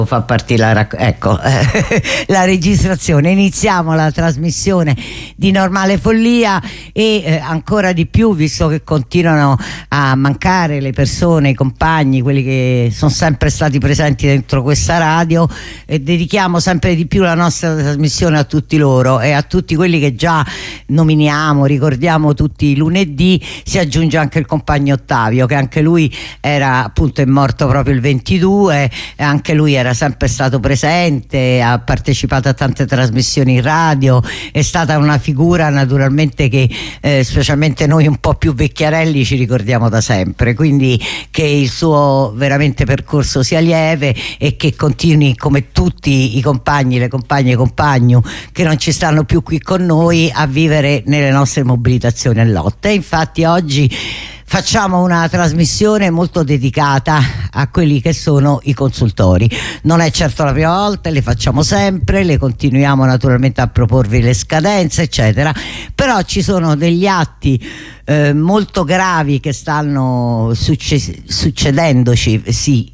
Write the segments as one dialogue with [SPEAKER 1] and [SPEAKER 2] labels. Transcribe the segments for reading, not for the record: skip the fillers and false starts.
[SPEAKER 1] Fa partire la registrazione. Iniziamo la trasmissione di Normale Follia e ancora di più, visto che continuano a mancare le persone, i compagni, quelli che sono sempre stati presenti dentro questa radio, dedichiamo sempre di più la nostra trasmissione a tutti loro e a tutti quelli che già nominiamo, ricordiamo tutti i lunedì. Si aggiunge anche il compagno Ottavio, che anche lui era appunto, è morto proprio il 22, e anche lui era sempre stato presente, ha partecipato a tante trasmissioni in radio, è stata una figura naturalmente che specialmente noi un po' più vecchiarelli ci ricordiamo da sempre, quindi che il suo veramente percorso sia lieve e che continui, come tutti i compagni, le compagne e i compagni che non ci stanno più qui con noi, a vivere nelle nostre mobilitazioni e lotte. Infatti oggi facciamo una trasmissione molto dedicata a quelli che sono i consultori. Non è certo la prima volta, le facciamo sempre, le continuiamo naturalmente a proporvi le scadenze eccetera, però ci sono degli atti molto gravi che stanno succedendoci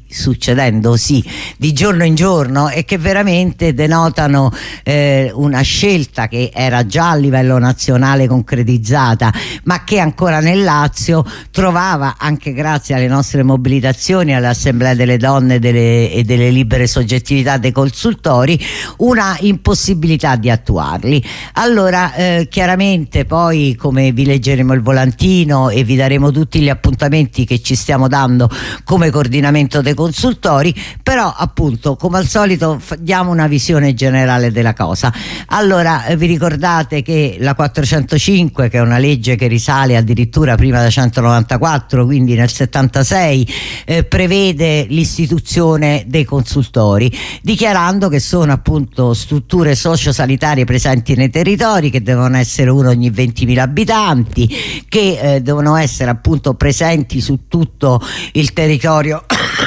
[SPEAKER 1] di giorno in giorno e che veramente denotano una scelta che era già a livello nazionale concretizzata, ma che ancora nel Lazio trovava, anche grazie alle nostre mobilitazioni, all'Assemblea delle Donne e delle libere soggettività dei consultori, una impossibilità di attuarli. Allora chiaramente poi, come vi leggeremo il volantino e vi daremo tutti gli appuntamenti che ci stiamo dando come coordinamento dei consultori, però appunto come al solito diamo una visione generale della cosa. Allora vi ricordate che la 405, che è una legge che risale addirittura prima da 194, quindi nel 76, prevede l'istituzione dei consultori, dichiarando che sono appunto strutture sociosanitarie presenti nei territori, che devono essere uno ogni 20.000 abitanti, che devono essere appunto presenti su tutto il territorio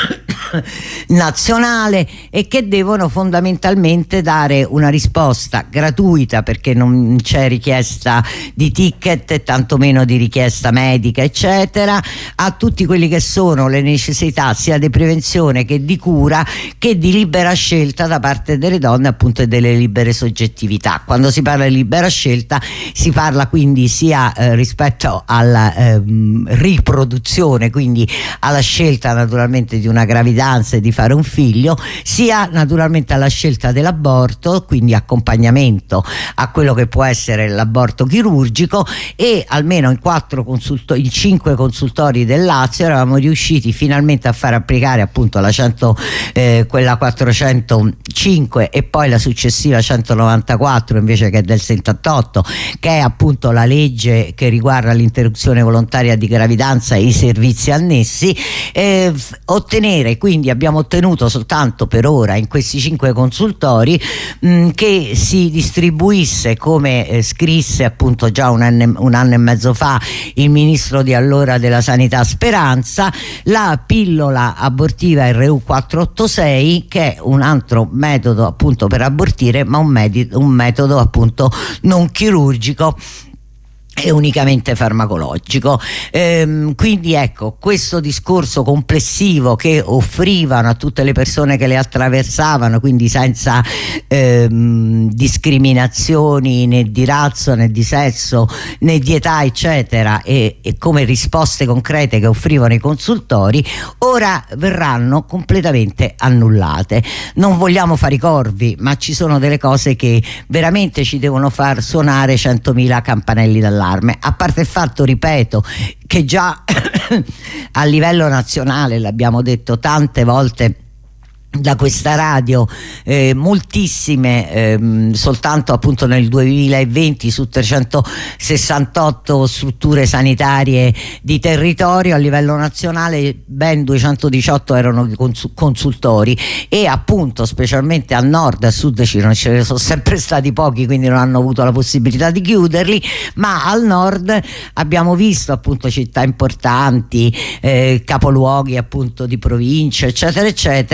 [SPEAKER 1] nazionale e che devono fondamentalmente dare una risposta gratuita, perché non c'è richiesta di ticket e tantomeno di richiesta medica eccetera, a tutti quelli che sono le necessità sia di prevenzione che di cura che di libera scelta da parte delle donne, appunto, e delle libere soggettività. Quando si parla di libera scelta si parla quindi sia rispetto alla riproduzione, quindi alla scelta naturalmente di una gravidanza e di fare un figlio, sia naturalmente alla scelta dell'aborto, quindi accompagnamento a quello che può essere l'aborto chirurgico. E almeno in 5 consultori del Lazio eravamo riusciti finalmente a far applicare appunto quella 405 e poi la successiva 194 invece, che è del 78, che è appunto la legge che riguarda l'interruzione volontaria di gravidanza e i servizi annessi, ottenere. Quindi abbiamo ottenuto soltanto per ora in questi 5 consultori che si distribuisse, come scrisse appunto già un anno e mezzo fa il ministro di allora della Sanità Speranza, la pillola abortiva RU486, che è un altro metodo appunto per abortire, ma un metodo appunto non chirurgico è unicamente farmacologico. Quindi ecco, questo discorso complessivo che offrivano a tutte le persone che le attraversavano, quindi senza discriminazioni né di razza né di sesso né di età eccetera, e come risposte concrete che offrivano i consultori, ora verranno completamente annullate. Non vogliamo fare i corvi, ma ci sono delle cose che veramente ci devono far suonare 100.000 campanelli d'allarme. A parte il fatto, ripeto, che già a livello nazionale, l'abbiamo detto tante volte da questa radio, moltissime, soltanto appunto nel 2020 su 368 strutture sanitarie di territorio a livello nazionale ben 218 erano consultori, e appunto specialmente a nord, a sud ce ne sono sempre stati pochi, quindi non hanno avuto la possibilità di chiuderli, ma al nord abbiamo visto appunto città importanti, capoluoghi appunto di provincia eccetera eccetera,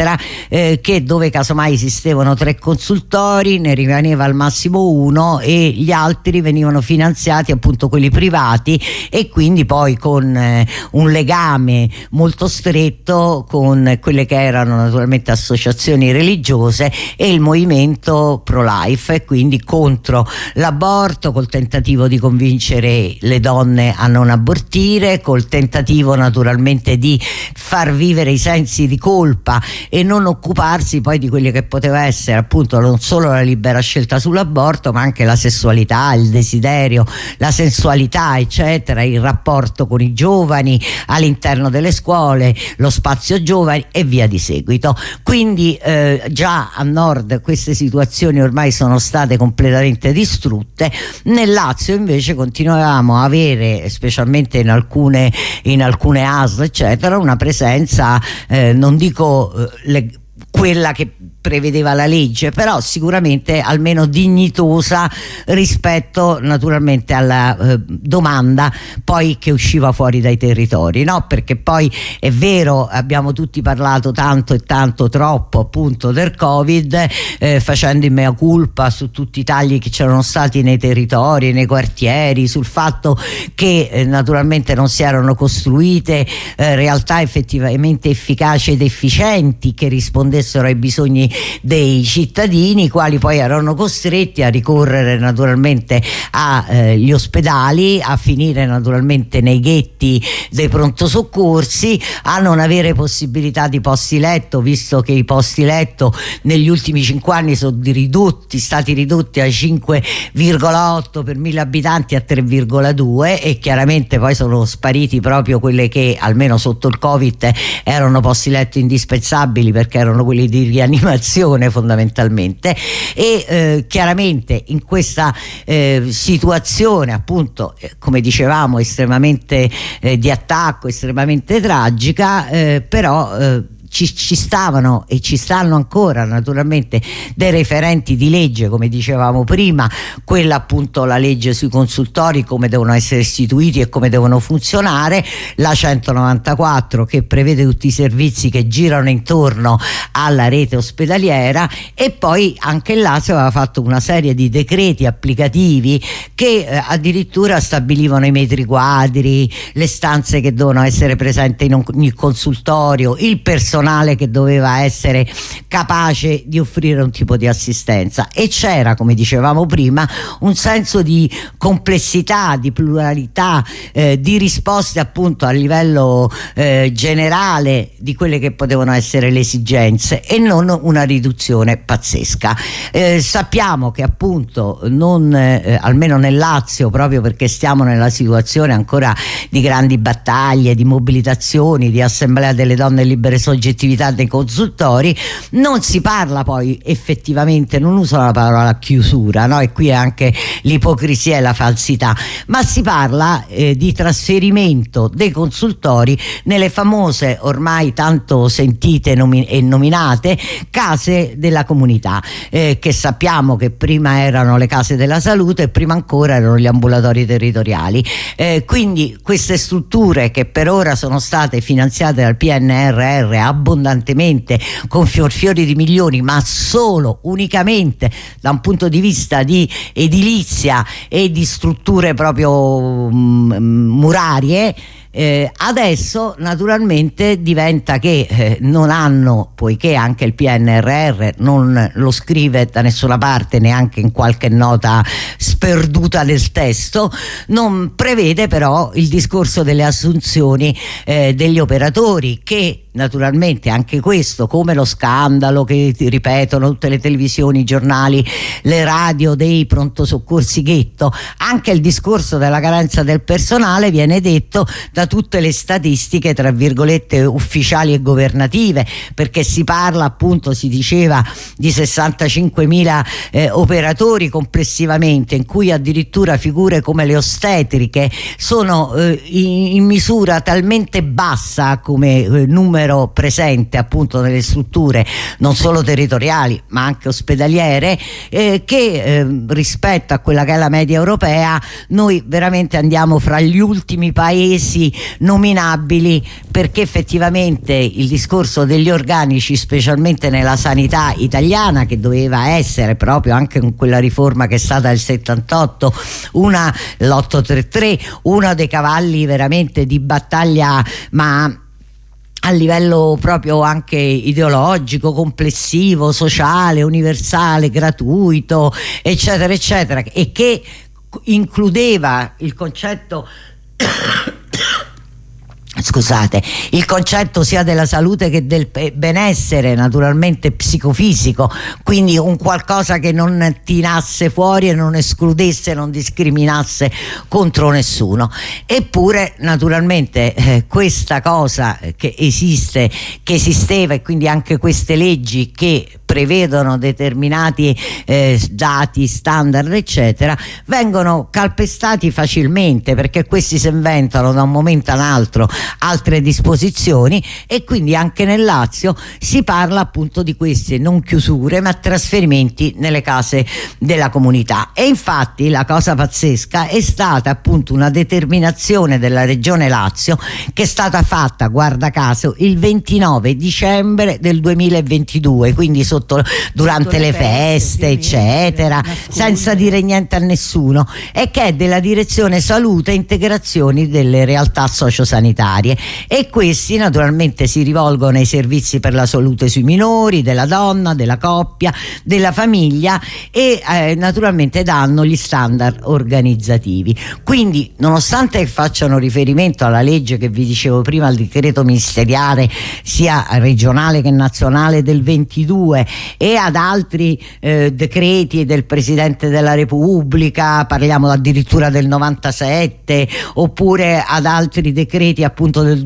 [SPEAKER 1] che dove casomai esistevano 3 consultori ne rimaneva al massimo uno e gli altri venivano finanziati, appunto quelli privati, e quindi poi con un legame molto stretto con quelle che erano naturalmente associazioni religiose e il movimento pro-life, e quindi contro l'aborto, col tentativo di convincere le donne a non abortire, col tentativo naturalmente di far vivere i sensi di colpa e non occuparsi poi di quelli che poteva essere appunto non solo la libera scelta sull'aborto, ma anche la sessualità, il desiderio, la sensualità, eccetera, il rapporto con i giovani all'interno delle scuole, lo spazio giovani e via di seguito. Quindi già a nord queste situazioni ormai sono state completamente distrutte. Nel Lazio invece continuavamo a avere, specialmente in alcune ASL eccetera, una presenza non dico quella che prevedeva la legge, però sicuramente almeno dignitosa rispetto naturalmente alla domanda poi che usciva fuori dai territori, no? Perché poi è vero, abbiamo tutti parlato tanto e tanto troppo appunto del Covid, facendo in mea culpa su tutti i tagli che c'erano stati nei territori, nei quartieri, sul fatto che naturalmente non si erano costruite realtà effettivamente efficaci ed efficienti che rispondessero ai bisogni dei cittadini, i quali poi erano costretti a ricorrere naturalmente agli ospedali, a finire naturalmente nei ghetti dei pronto soccorsi, a non avere possibilità di posti letto, visto che i posti letto negli ultimi 5 anni sono stati ridotti a 5,8 per 1000 abitanti a 3,2, e chiaramente poi sono spariti proprio quelle che almeno sotto il Covid erano posti letto indispensabili, perché erano quelli di rianimazione fondamentalmente. E chiaramente in questa situazione appunto come dicevamo estremamente di attacco, estremamente tragica, però ci stavano e ci stanno ancora naturalmente dei referenti di legge, come dicevamo prima, quella appunto la legge sui consultori, come devono essere istituiti e come devono funzionare, la 194 che prevede tutti i servizi che girano intorno alla rete ospedaliera, e poi anche là si aveva fatto una serie di decreti applicativi che addirittura stabilivano i metri quadri, le stanze che dovevano essere presenti in ogni consultorio, il personale che doveva essere capace di offrire un tipo di assistenza, e c'era, come dicevamo prima, un senso di complessità, di pluralità, di risposte appunto a livello generale di quelle che potevano essere le esigenze, e non una riduzione pazzesca. Sappiamo che appunto non almeno nel Lazio, proprio perché stiamo nella situazione ancora di grandi battaglie, di mobilitazioni, di assemblea delle donne libere soggettività dei consultori, non si parla poi effettivamente, non uso la parola chiusura, no? E qui è anche l'ipocrisia e la falsità, ma si parla di trasferimento dei consultori nelle famose, ormai tanto sentite e nominate, case della comunità, che sappiamo che prima erano le case della salute e prima ancora erano gli ambulatori territoriali. Quindi queste strutture, che per ora sono state finanziate dal PNRR abbondantemente con fiori di milioni, ma solo unicamente da un punto di vista di edilizia e di strutture proprio murarie, adesso naturalmente diventa che non hanno, poiché anche il PNRR non lo scrive da nessuna parte, neanche in qualche nota sperduta del testo, non prevede però il discorso delle assunzioni degli operatori, che naturalmente anche questo, come lo scandalo che ripetono tutte le televisioni, i giornali, le radio dei pronto soccorsi ghetto, anche il discorso della carenza del personale viene detto da tutte le statistiche tra virgolette ufficiali e governative, perché si parla appunto, si diceva di 65.000 operatori complessivamente, in cui addirittura figure come le ostetriche sono in misura talmente bassa come numero presente appunto nelle strutture non solo territoriali ma anche ospedaliere, che rispetto a quella che è la media europea noi veramente andiamo fra gli ultimi paesi dipendenti nominabili, perché effettivamente il discorso degli organici, specialmente nella sanità italiana, che doveva essere proprio anche con quella riforma che è stata del 78, l'833, uno dei cavalli veramente di battaglia, ma a livello proprio anche ideologico, complessivo, sociale, universale, gratuito, eccetera eccetera, e che includeva il concetto scusate, il concetto sia della salute che del benessere naturalmente psicofisico, quindi un qualcosa che non tirasse fuori e non escludesse, non discriminasse contro nessuno. Eppure naturalmente questa cosa che esiste, che esisteva, e quindi anche queste leggi che prevedono determinati dati standard eccetera, vengono calpestati facilmente, perché questi si inventano da un momento all'altro altre disposizioni, e quindi anche nel Lazio si parla appunto di queste non chiusure ma trasferimenti nelle case della comunità. E infatti la cosa pazzesca è stata appunto una determinazione della regione Lazio che è stata fatta, guarda caso, il 29 dicembre del 2022, quindi durante le feste eccetera, senza dire niente a nessuno, e che è della direzione salute e integrazioni delle realtà sociosanitarie, e questi naturalmente si rivolgono ai servizi per la salute sui minori, della donna, della coppia, della famiglia, e naturalmente danno gli standard organizzativi. Quindi nonostante facciano riferimento alla legge che vi dicevo prima, al decreto ministeriale sia regionale che nazionale del 22 e ad altri decreti del Presidente della Repubblica, parliamo addirittura del 97, oppure ad altri decreti appunto del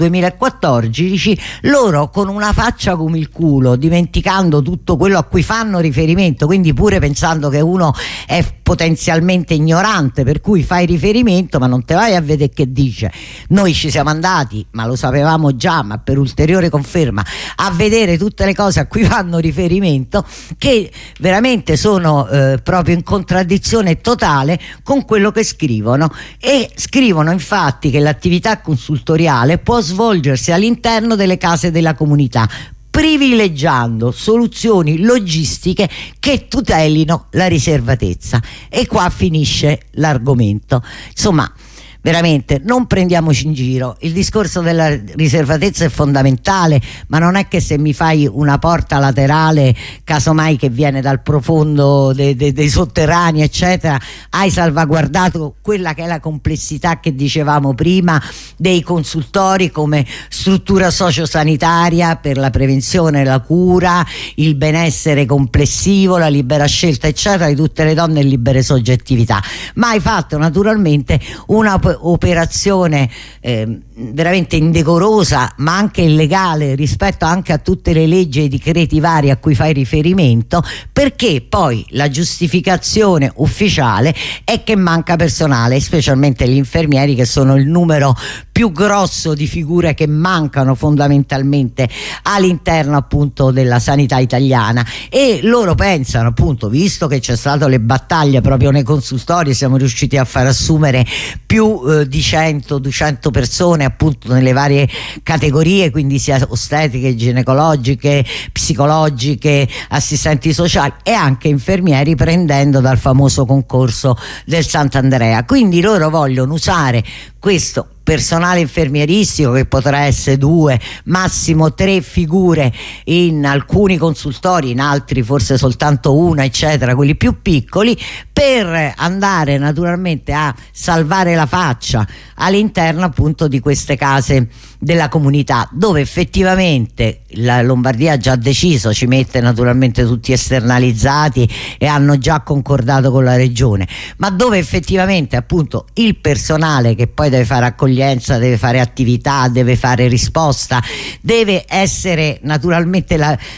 [SPEAKER 1] 2014, loro con una faccia come il culo, dimenticando tutto quello a cui fanno riferimento, quindi pure pensando che uno è potenzialmente ignorante, per cui fai riferimento ma non te vai a vedere che dice. Noi ci siamo andati, ma lo sapevamo già, ma per ulteriore conferma, a vedere tutte le cose a cui fanno riferimento, che veramente sono proprio in contraddizione totale con quello che scrivono. E scrivono infatti che l'attività consultoriale può svolgersi all'interno delle case della comunità, privilegiando soluzioni logistiche che tutelino la riservatezza. E qua finisce l'argomento. Insomma, veramente non prendiamoci in giro, il discorso della riservatezza è fondamentale, ma non è che se mi fai una porta laterale, casomai che viene dal profondo dei sotterranei eccetera, hai salvaguardato quella che è la complessità che dicevamo prima dei consultori come struttura sociosanitaria per la prevenzione, la cura, il benessere complessivo, la libera scelta eccetera di tutte le donne e libere soggettività, ma hai fatto naturalmente una operazione veramente indecorosa ma anche illegale rispetto anche a tutte le leggi e i decreti vari a cui fai riferimento, perché poi la giustificazione ufficiale è che manca personale, specialmente gli infermieri, che sono il numero più grosso di figure che mancano fondamentalmente all'interno appunto della sanità italiana. E loro pensano appunto, visto che c'è stato le battaglie proprio nei consultori, siamo riusciti a far assumere più di 100-200 persone appunto nelle varie categorie, quindi sia ostetiche, ginecologiche, psicologiche, assistenti sociali e anche infermieri, prendendo dal famoso concorso del Sant'Andrea. Quindi loro vogliono usare questo personale infermieristico, che potrà essere 2, massimo 3 figure in alcuni consultori, in altri forse soltanto 1 eccetera, quelli più piccoli, per andare naturalmente a salvare la faccia all'interno appunto di queste case della comunità, dove effettivamente la Lombardia ha già deciso, ci mette naturalmente tutti esternalizzati e hanno già concordato con la regione, ma dove effettivamente appunto il personale che poi deve fare accoglienza, deve fare attività, deve fare risposta, deve essere naturalmente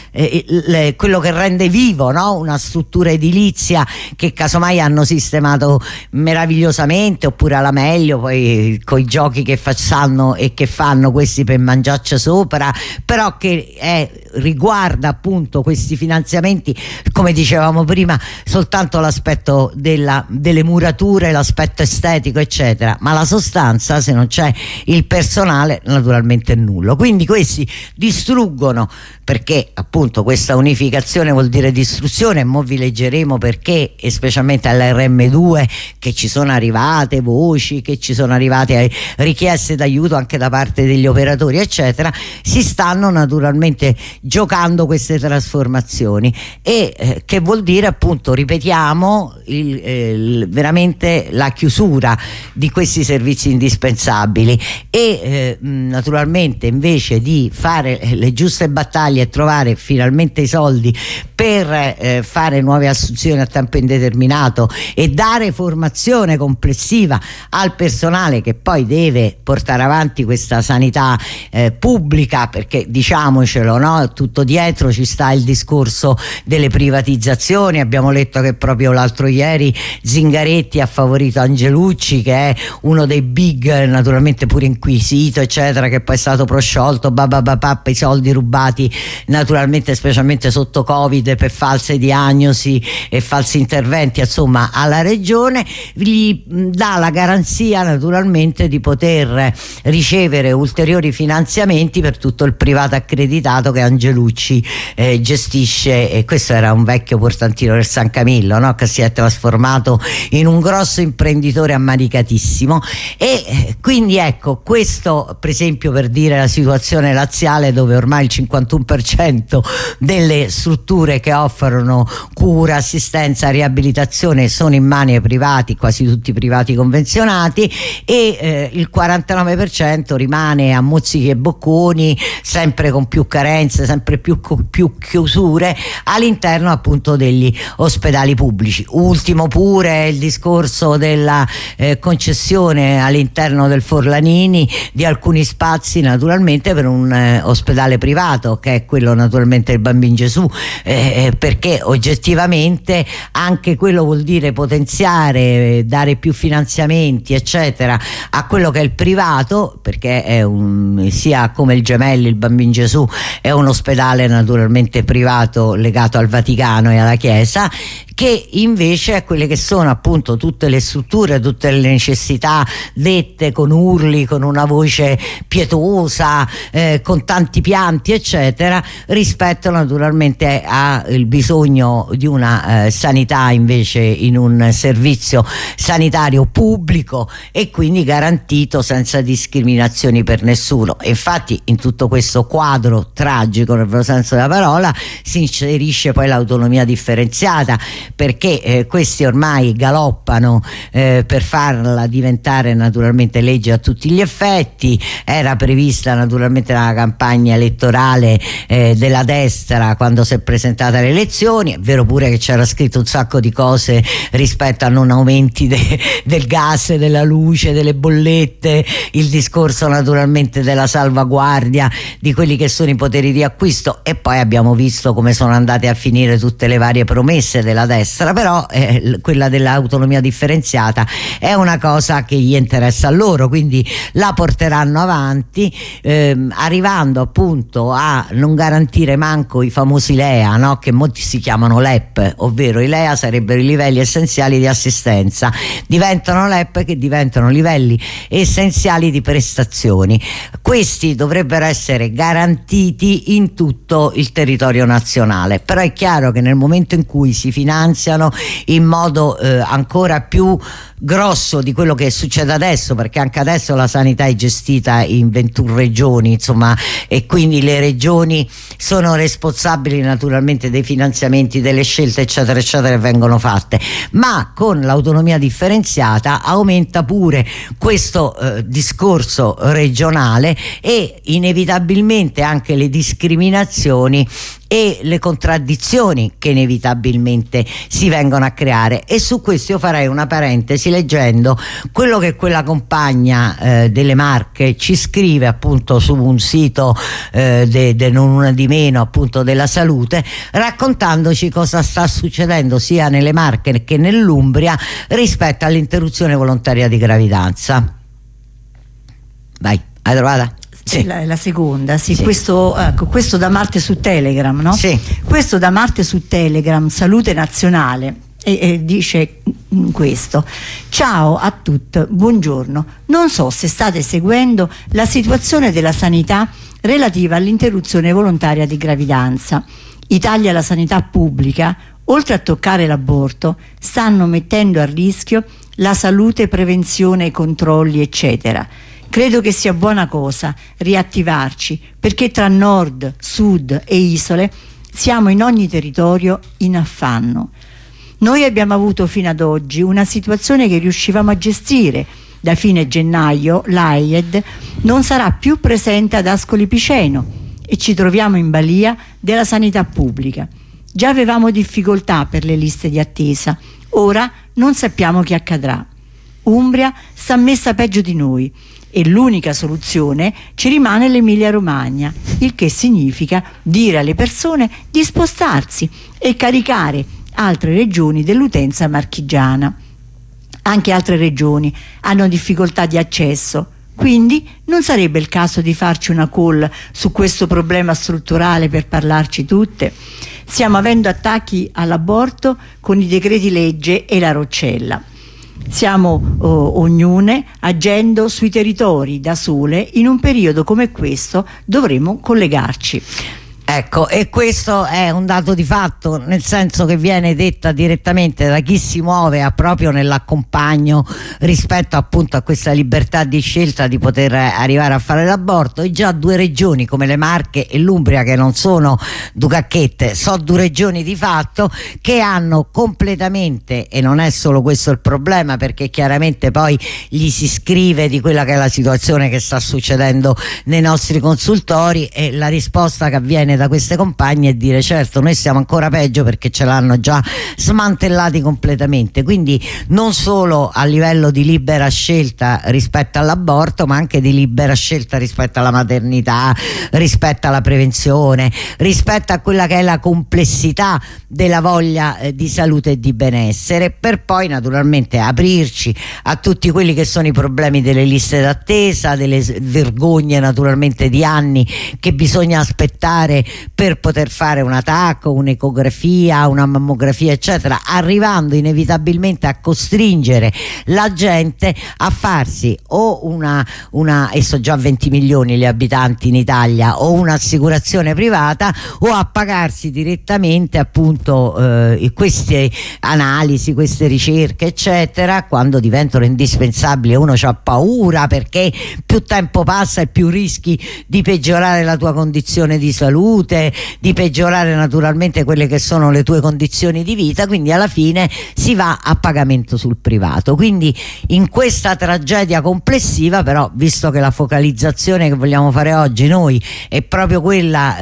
[SPEAKER 1] quello che rende vivo, no? Una struttura edilizia che casomai hanno sistemato meravigliosamente oppure alla meglio, poi coi giochi che facciano e che fanno questi per mangiarci sopra, però che riguarda appunto questi finanziamenti, come dicevamo prima, soltanto l'aspetto delle murature, l'aspetto estetico eccetera, ma la sostanza, se non c'è il personale, naturalmente è nullo. Quindi questi distruggono, perché appunto questa unificazione vuol dire distruzione, e mo vi leggeremo perché, e specialmente all'RM2, che ci sono arrivate voci, che ci sono arrivate richieste d'aiuto anche da parte degli operatori eccetera. Si stanno naturalmente giocando queste trasformazioni, e che vuol dire appunto, ripetiamo, veramente la chiusura di questi servizi indispensabili, e naturalmente invece di fare le giuste battaglie e trovare finalmente i soldi per fare nuove assunzioni a tempo indeterminato e dare formazione complessiva al personale che poi deve portare avanti questa sanità pubblica, perché diciamocelo, no? Tutto dietro ci sta il discorso delle privatizzazioni. Abbiamo letto che proprio l'altro ieri Zingaretti ha favorito Angelucci, che è uno dei big, naturalmente pure inquisito eccetera, che poi è stato prosciolto, i soldi rubati naturalmente specialmente sotto Covid per false diagnosi e falsi interventi insomma alla regione, gli dà la garanzia naturalmente di poter ricevere ulteriori finanziamenti per tutto il privato accreditato che Angelucci gestisce, e questo era un vecchio portantino del San Camillo, no? Che si è trasformato in un grosso imprenditore ammanicatissimo. E quindi ecco, questo per esempio per dire la situazione laziale, dove ormai il 51% delle strutture che offrono cura, assistenza, riabilitazione sono in mani ai privati, quasi tutti privati convenzionati, e il 49% rimane a mozzichi e bocconi, sempre con più carenze, sempre più chiusure all'interno appunto degli ospedali pubblici. Ultimo pure il discorso della concessione all'interno del Forlanini di alcuni spazi naturalmente per un ospedale privato, che è quello naturalmente del Bambin Gesù, perché oggettivamente anche quello vuol dire potenziare, dare più finanziamenti eccetera a quello che è il privato, perché è sia come il Gemelli, il Bambin Gesù è un ospedale naturalmente privato legato al Vaticano e alla Chiesa, che invece è quelle che sono appunto tutte le strutture, tutte le necessità dette con urli, con una voce pietosa, con tanti pianti eccetera, rispetto naturalmente al bisogno di una sanità invece in un servizio sanitario pubblico e quindi garantito senza discriminazioni per nessuno. E infatti in tutto questo quadro tragico nel vero senso della parola si inserisce poi l'autonomia differenziata, perché questi ormai galoppano per farla diventare naturalmente legge a tutti gli effetti. Era prevista naturalmente nella campagna elettorale della destra quando si è presentata alle elezioni. È vero pure che c'era scritto un sacco di cose rispetto a non aumenti del gas, della luce, delle bollette, il discorso naturalmente della salvaguardia di quelli che sono i poteri di acquisto, e poi abbiamo visto come sono andate a finire tutte le varie promesse della destra. Però quella dell'autonomia differenziata è una cosa che gli interessa a loro, quindi la porteranno avanti, arrivando appunto a non garantire manco i famosi LEA, no? Che molti si chiamano LEP, ovvero i LEA sarebbero i livelli essenziali di assistenza, diventano LEP che diventano livelli essenziali di prestazioni. Questi dovrebbero essere garantiti in tutto il territorio nazionale, però è chiaro che nel momento in cui si finanziano in modo ancora più grosso di quello che succede adesso, perché anche adesso la sanità è gestita in 21 regioni insomma, e quindi le regioni sono responsabili naturalmente dei finanziamenti, delle scelte eccetera eccetera che vengono fatte, ma con l'autonomia differenziata aumenta pure questo discorso regionale e inevitabilmente anche le discriminazioni e le contraddizioni che inevitabilmente si vengono a creare. E su questo io farei una parentesi leggendo quello che quella compagna delle Marche ci scrive appunto su un sito non una di meno appunto della salute, raccontandoci cosa sta succedendo sia nelle Marche che nell'Umbria rispetto all'interruzione volontaria di gravidanza. Vai, hai trovata? Sì.
[SPEAKER 2] La seconda, sì,
[SPEAKER 1] Sì.
[SPEAKER 2] questo da Marte su Telegram, no?
[SPEAKER 1] Sì.
[SPEAKER 2] Questo da Marte su Telegram, Salute Nazionale, e dice questo: ciao a tutti, buongiorno, non so se state seguendo la situazione della sanità relativa all'interruzione volontaria di gravidanza. I tagli alla sanità pubblica, oltre a toccare l'aborto, stanno mettendo a rischio la salute, prevenzione, controlli, eccetera. Credo che sia buona cosa riattivarci, perché tra nord, sud e isole siamo in ogni territorio in affanno. Noi abbiamo avuto fino ad oggi una situazione che riuscivamo a gestire. Da fine gennaio l'AIED non sarà più presente ad Ascoli Piceno e ci troviamo in balia della sanità pubblica. Già avevamo difficoltà per le liste di attesa, ora non sappiamo che accadrà. Umbria sta messa peggio di noi e l'unica soluzione ci rimane l'Emilia Romagna, il che significa dire alle persone di spostarsi e caricare altre regioni dell'utenza marchigiana. Anche altre regioni hanno difficoltà di accesso, quindi non sarebbe il caso di farci una call su questo problema strutturale per parlarci tutte? Stiamo avendo attacchi all'aborto con i decreti legge e la Roccella. Siamo ognune agendo sui territori da sole. In un periodo come questo dovremo collegarci.
[SPEAKER 1] Ecco, e questo è un dato di fatto, nel senso che viene detta direttamente da chi si muove proprio nell'accompagno rispetto appunto a questa libertà di scelta di poter arrivare a fare l'aborto. E già due regioni come le Marche e l'Umbria, che non sono ducacchette, sono due regioni di fatto che hanno completamente, e non è solo questo il problema, perché chiaramente poi gli si scrive di quella che è la situazione che sta succedendo nei nostri consultori, e la risposta che avviene da queste compagne è dire: certo, noi siamo ancora peggio perché ce l'hanno già smantellati completamente. Quindi non solo a livello di libera scelta rispetto all'aborto, ma anche di libera scelta rispetto alla maternità, rispetto alla prevenzione, rispetto a quella che è la complessità della voglia di salute e di benessere, per poi naturalmente aprirci a tutti quelli che sono i problemi delle liste d'attesa, delle vergogne naturalmente di anni che bisogna aspettare per poter fare un TAC, un'ecografia, una mammografia eccetera, arrivando inevitabilmente a costringere la gente a farsi o una e sono già 20 milioni gli abitanti in Italia, o un'assicurazione privata, o a pagarsi direttamente appunto queste analisi, queste ricerche eccetera, quando diventano indispensabili. Uno c'ha paura perché più tempo passa e più rischi di peggiorare la tua condizione di salute, di peggiorare naturalmente quelle che sono le tue condizioni di vita, quindi alla fine si va a pagamento sul privato. Quindi in questa tragedia complessiva, però, visto che la focalizzazione che vogliamo fare oggi noi è proprio quella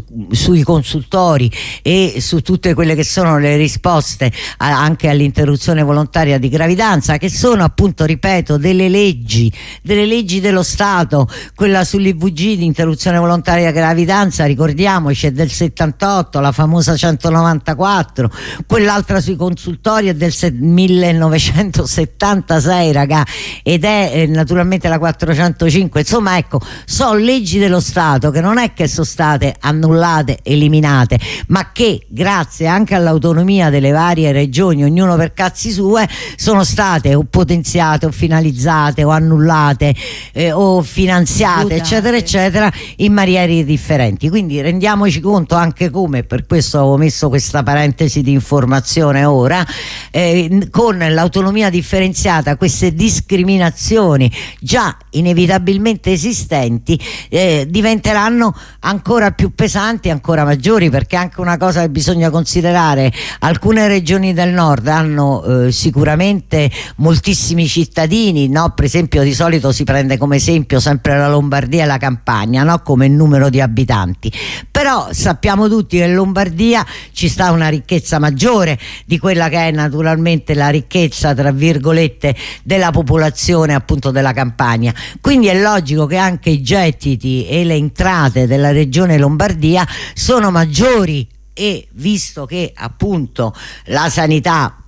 [SPEAKER 1] sui consultori e su tutte quelle che sono le risposte anche all'interruzione volontaria di gravidanza, che sono appunto, ripeto, delle leggi dello Stato. Quella sull'IVG di interruzione volontaria di gravidanza, ricordiamoci, è del 78, la famosa 194, quell'altra sui consultori è del 1976 raga, ed è naturalmente la 405. Insomma, ecco, sono leggi dello Stato che non è che sono state annullate, eliminate, ma che grazie anche all'autonomia delle varie regioni, ognuno per cazzi sue, sono state o potenziate o finalizzate o annullate o finanziate eccetera eccetera in maniere differenti. Quindi rendiamoci conto anche come, per questo avevo messo questa parentesi di informazione ora, con l'autonomia differenziata queste discriminazioni già inevitabilmente esistenti diventeranno ancora più pesanti, ancora maggiori, perché anche una cosa che bisogna considerare: alcune regioni del nord hanno sicuramente moltissimi cittadini, no? Per esempio, di solito si prende come esempio sempre la Lombardia e la Campania, no? Come numero di abitanti, però sappiamo tutti che in Lombardia ci sta una ricchezza maggiore di quella che è naturalmente la ricchezza tra virgolette della popolazione appunto della Campania. Quindi è logico che anche i gettiti e le entrate della regione Lombardia sono maggiori, e visto che appunto la sanità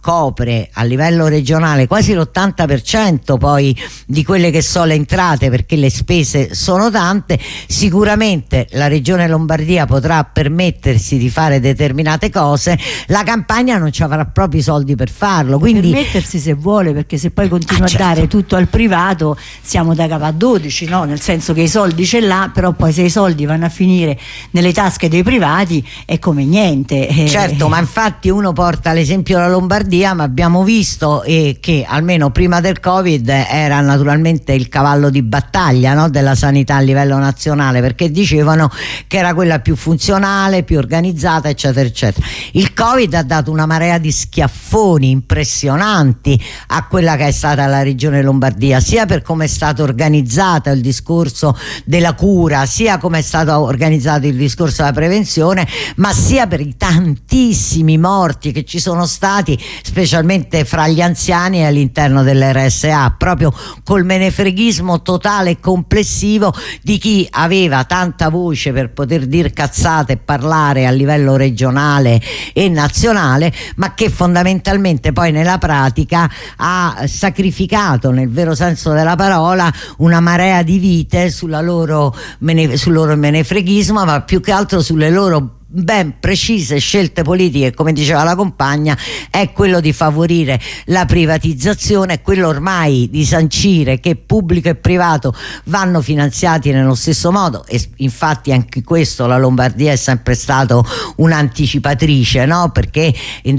[SPEAKER 1] copre a livello regionale quasi l'80% poi di quelle che sono le entrate, perché le spese sono tante, sicuramente la regione Lombardia potrà permettersi di fare determinate cose, la Campania non ci avrà proprio i soldi per farlo, quindi
[SPEAKER 2] permettersi se vuole, perché se poi continua a dare tutto al privato siamo da capo a 12, no? Nel senso che i soldi ce l'ha, però poi se i soldi vanno a finire nelle tasche dei privati è come niente.
[SPEAKER 1] Certo, ma infatti uno porta l'esempio della Lombardia, ma abbiamo visto che almeno prima del Covid era naturalmente il cavallo di battaglia, no, della sanità a livello nazionale, perché dicevano che era quella più funzionale, più organizzata, eccetera eccetera. Il Covid ha dato una marea di schiaffoni impressionanti a quella che è stata la regione Lombardia, sia per come è stato organizzato il discorso della cura, sia come è stato organizzato il discorso della prevenzione, ma sia per i tantissimi morti che ci sono stati, specialmente fra gli anziani e all'interno dell'RSA, proprio col menefreghismo totale e complessivo di chi aveva tanta voce per poter dire cazzate e parlare a livello regionale e nazionale, ma che fondamentalmente poi nella pratica ha sacrificato, nel vero senso della parola, una marea di vite sul loro menefreghismo, ma più che altro sulle loro ben precise scelte politiche, come diceva la compagna, è quello di favorire la privatizzazione, è quello ormai di sancire che pubblico e privato vanno finanziati nello stesso modo, e infatti anche questo la Lombardia è sempre stato un'anticipatrice, no? Perché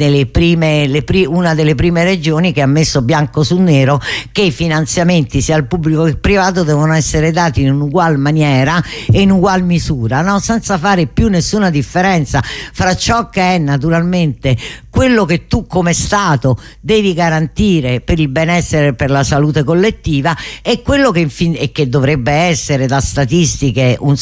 [SPEAKER 1] una delle prime regioni che ha messo bianco su nero che i finanziamenti sia al pubblico che al privato devono essere dati in ugual maniera e in ugual misura, no? Senza fare più nessuna differenza fra ciò che è naturalmente quello che tu come Stato devi garantire per il benessere e per la salute collettiva e quello che dovrebbe essere da statistiche un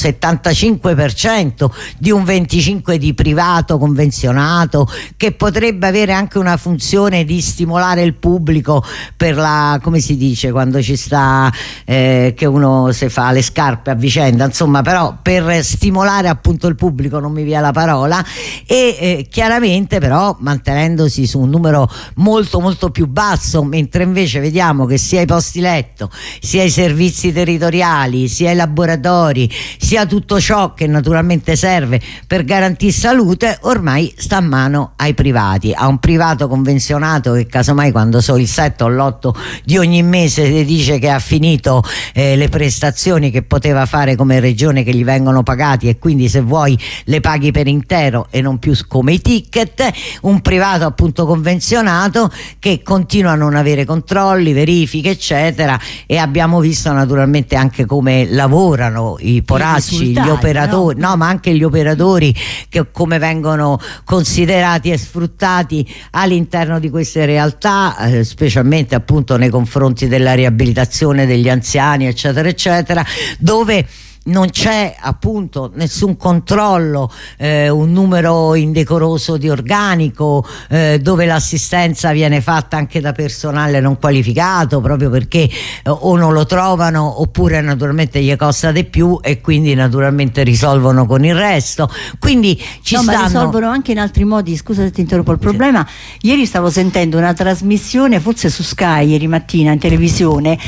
[SPEAKER 1] 75% di un 25% di privato convenzionato, che potrebbe avere anche una funzione di stimolare il pubblico per la, come si dice quando ci sta che uno si fa le scarpe a vicenda, insomma, però per stimolare appunto il pubblico, non mi viene la parola, e chiaramente però mantenendosi su un numero molto molto più basso, mentre invece vediamo che sia i posti letto, sia i servizi territoriali, sia i laboratori, sia tutto ciò che naturalmente serve per garantire salute ormai sta a mano ai privati, a un privato convenzionato che casomai quando so il 7 o l'8 di ogni mese ti dice che ha finito le prestazioni che poteva fare come regione che gli vengono pagati, e quindi se vuoi le paghi per intero e non più come i ticket, un privato appunto convenzionato che continua a non avere controlli, verifiche eccetera, e abbiamo visto naturalmente anche come lavorano i poracci, gli operatori, no, ma anche gli operatori, che come vengono considerati e sfruttati all'interno di queste realtà, specialmente appunto nei confronti della riabilitazione degli anziani eccetera eccetera, dove non c'è appunto nessun controllo, un numero indecoroso di organico, dove l'assistenza viene fatta anche da personale non qualificato proprio perché o non lo trovano oppure naturalmente gli costa di più e quindi naturalmente risolvono con il resto, quindi
[SPEAKER 2] ma risolvono anche in altri modi. Scusa se ti interrompo, il problema, ieri stavo sentendo una trasmissione forse su Sky ieri mattina in televisione,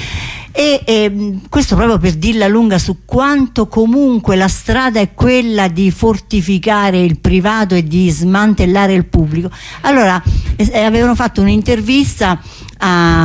[SPEAKER 2] e questo proprio per dirla lunga su quanto comunque la strada è quella di fortificare il privato e di smantellare il pubblico. Allora avevano fatto un'intervista a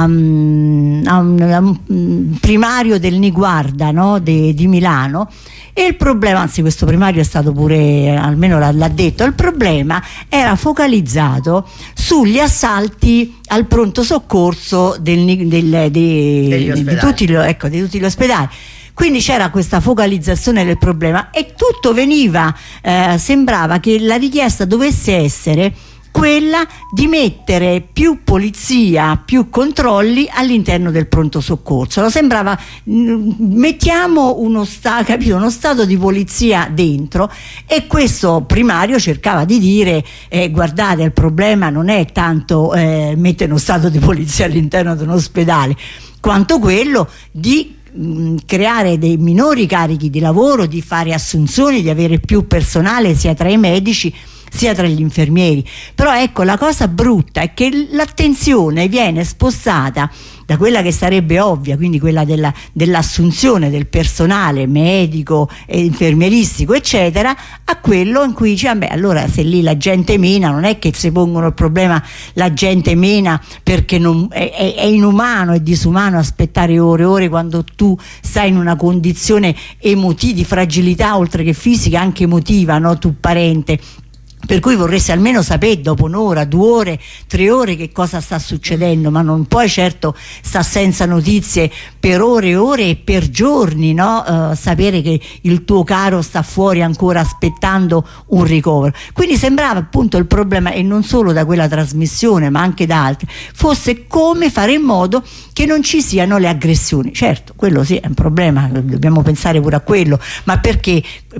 [SPEAKER 2] un primario del Niguarda, no? di Milano, e il problema, anzi questo primario è stato pure, almeno l'ha detto, il problema era focalizzato sugli assalti al pronto soccorso di tutti gli ospedali. Quindi c'era questa focalizzazione del problema e tutto veniva, sembrava che la richiesta dovesse essere quella di mettere più polizia, più controlli all'interno del pronto soccorso. Lo sembrava, mettiamo uno stato di polizia dentro, e questo primario cercava di dire guardate, il problema non è tanto mettere uno stato di polizia all'interno di un ospedale quanto quello di creare dei minori carichi di lavoro, di fare assunzioni, di avere più personale sia tra i medici sia tra gli infermieri. Però ecco, la cosa brutta è che l'attenzione viene spostata da quella che sarebbe ovvia, quindi quella dell'assunzione del personale medico e infermieristico eccetera, a quello in cui dice vabbè, allora se lì la gente mena, non è che si pongono il problema la gente mena perché è inumano e disumano aspettare ore e ore quando tu stai in una condizione emotiva, di fragilità oltre che fisica, anche emotiva, no? Tu parente. Per cui vorresti almeno sapere dopo un'ora, 2 ore, 3 ore che cosa sta succedendo, ma non puoi certo sta senza notizie per ore e ore e per giorni, no? Sapere che il tuo caro sta fuori ancora aspettando un ricovero. Quindi sembrava appunto il problema, e non solo da quella trasmissione ma anche da altre, fosse come fare in modo che non ci siano le aggressioni. Certo, quello sì è un problema, dobbiamo pensare pure a quello, ma perché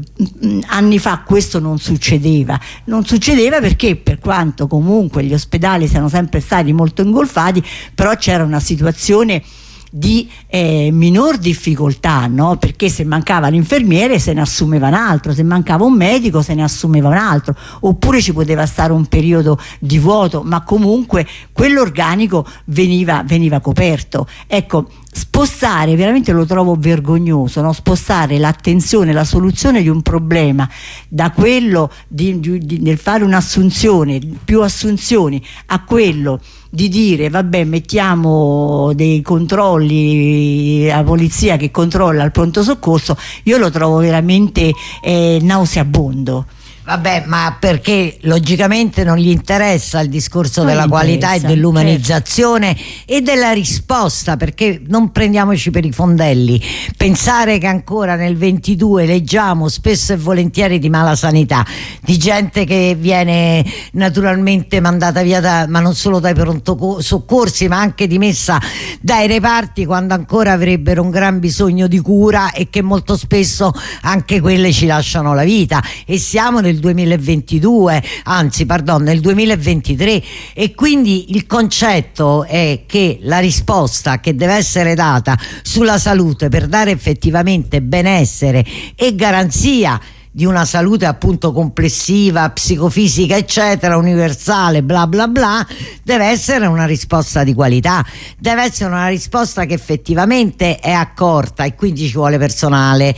[SPEAKER 2] anni fa questo non succedeva? Non succedeva perché, per quanto comunque gli ospedali siano sempre stati molto ingolfati, però c'era una situazione di minor difficoltà, no? Perché se mancava l'infermiere se ne assumeva un altro, se mancava un medico se ne assumeva un altro, oppure ci poteva stare un periodo di vuoto, ma comunque quell'organico veniva coperto. Ecco, spostare, veramente lo trovo vergognoso, no? Spostare l'attenzione, la soluzione di un problema da quello del fare un'assunzione, più assunzioni, a quello di dire vabbè, mettiamo dei controlli, la polizia che controlla il pronto soccorso, io lo trovo veramente nauseabondo.
[SPEAKER 1] Vabbè, ma perché logicamente non gli interessa il discorso della qualità e dell'umanizzazione, certo, e della risposta, perché non prendiamoci per i fondelli. Pensare che ancora nel 22 leggiamo spesso e volentieri di mala sanità, di gente che viene naturalmente mandata via ma non solo dai pronto soccorsi, ma anche dimessa dai reparti quando ancora avrebbero un gran bisogno di cura, e che molto spesso anche quelle ci lasciano la vita. E siamo nel 2022, anzi pardon, nel 2023, e quindi il concetto è che la risposta che deve essere data sulla salute per dare effettivamente benessere e garanzia di una salute appunto complessiva, psicofisica eccetera, universale, bla bla bla, deve essere una risposta di qualità, deve essere una risposta che effettivamente è accorta, e quindi ci vuole personale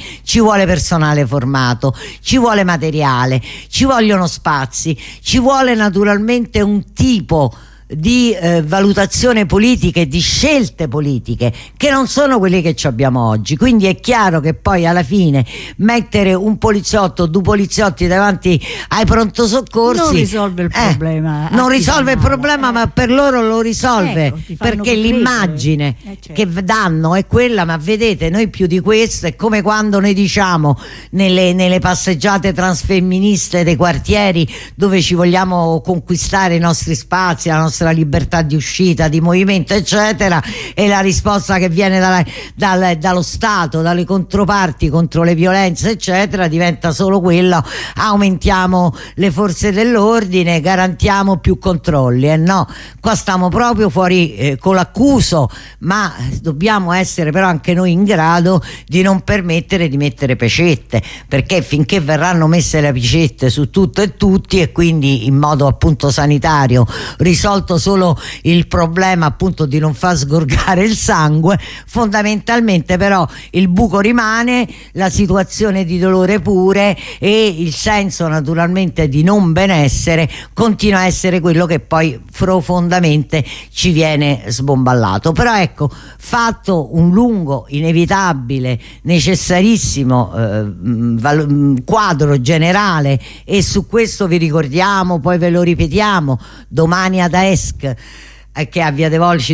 [SPEAKER 1] formato, ci vuole materiale, ci vogliono spazi, ci vuole naturalmente un tipo di valutazione politica e di scelte politiche che non sono quelle che ci abbiamo oggi. Quindi è chiaro che poi alla fine mettere un poliziotto, 2 poliziotti davanti ai pronto soccorsi
[SPEAKER 2] non risolve il problema,
[SPEAKER 1] non risolve il problema, ma per loro lo risolve, ecco, perché l'immagine certo, che danno è quella. Ma vedete, noi più di questo è come quando noi diciamo nelle passeggiate transfemministe dei quartieri, dove ci vogliamo conquistare i nostri spazi, la nostra libertà di uscita, di movimento eccetera, e la risposta che viene dallo Stato, dalle controparti contro le violenze eccetera, diventa solo quello: aumentiamo le forze dell'ordine, garantiamo più controlli. No, qua stiamo proprio fuori con l'accuso, ma dobbiamo essere però anche noi in grado di non permettere di mettere pecette, perché finché verranno messe le pecette su tutto e tutti, e quindi in modo appunto sanitario risolto solo il problema appunto di non far sgorgare il sangue, fondamentalmente però il buco rimane, la situazione di dolore pure, e il senso naturalmente di non benessere continua a essere quello che poi profondamente ci viene sbomballato. Però ecco, fatto un lungo, inevitabile, necessarissimo quadro generale, e su questo vi ricordiamo, poi ve lo ripetiamo, domani ad che a Via dei Volsci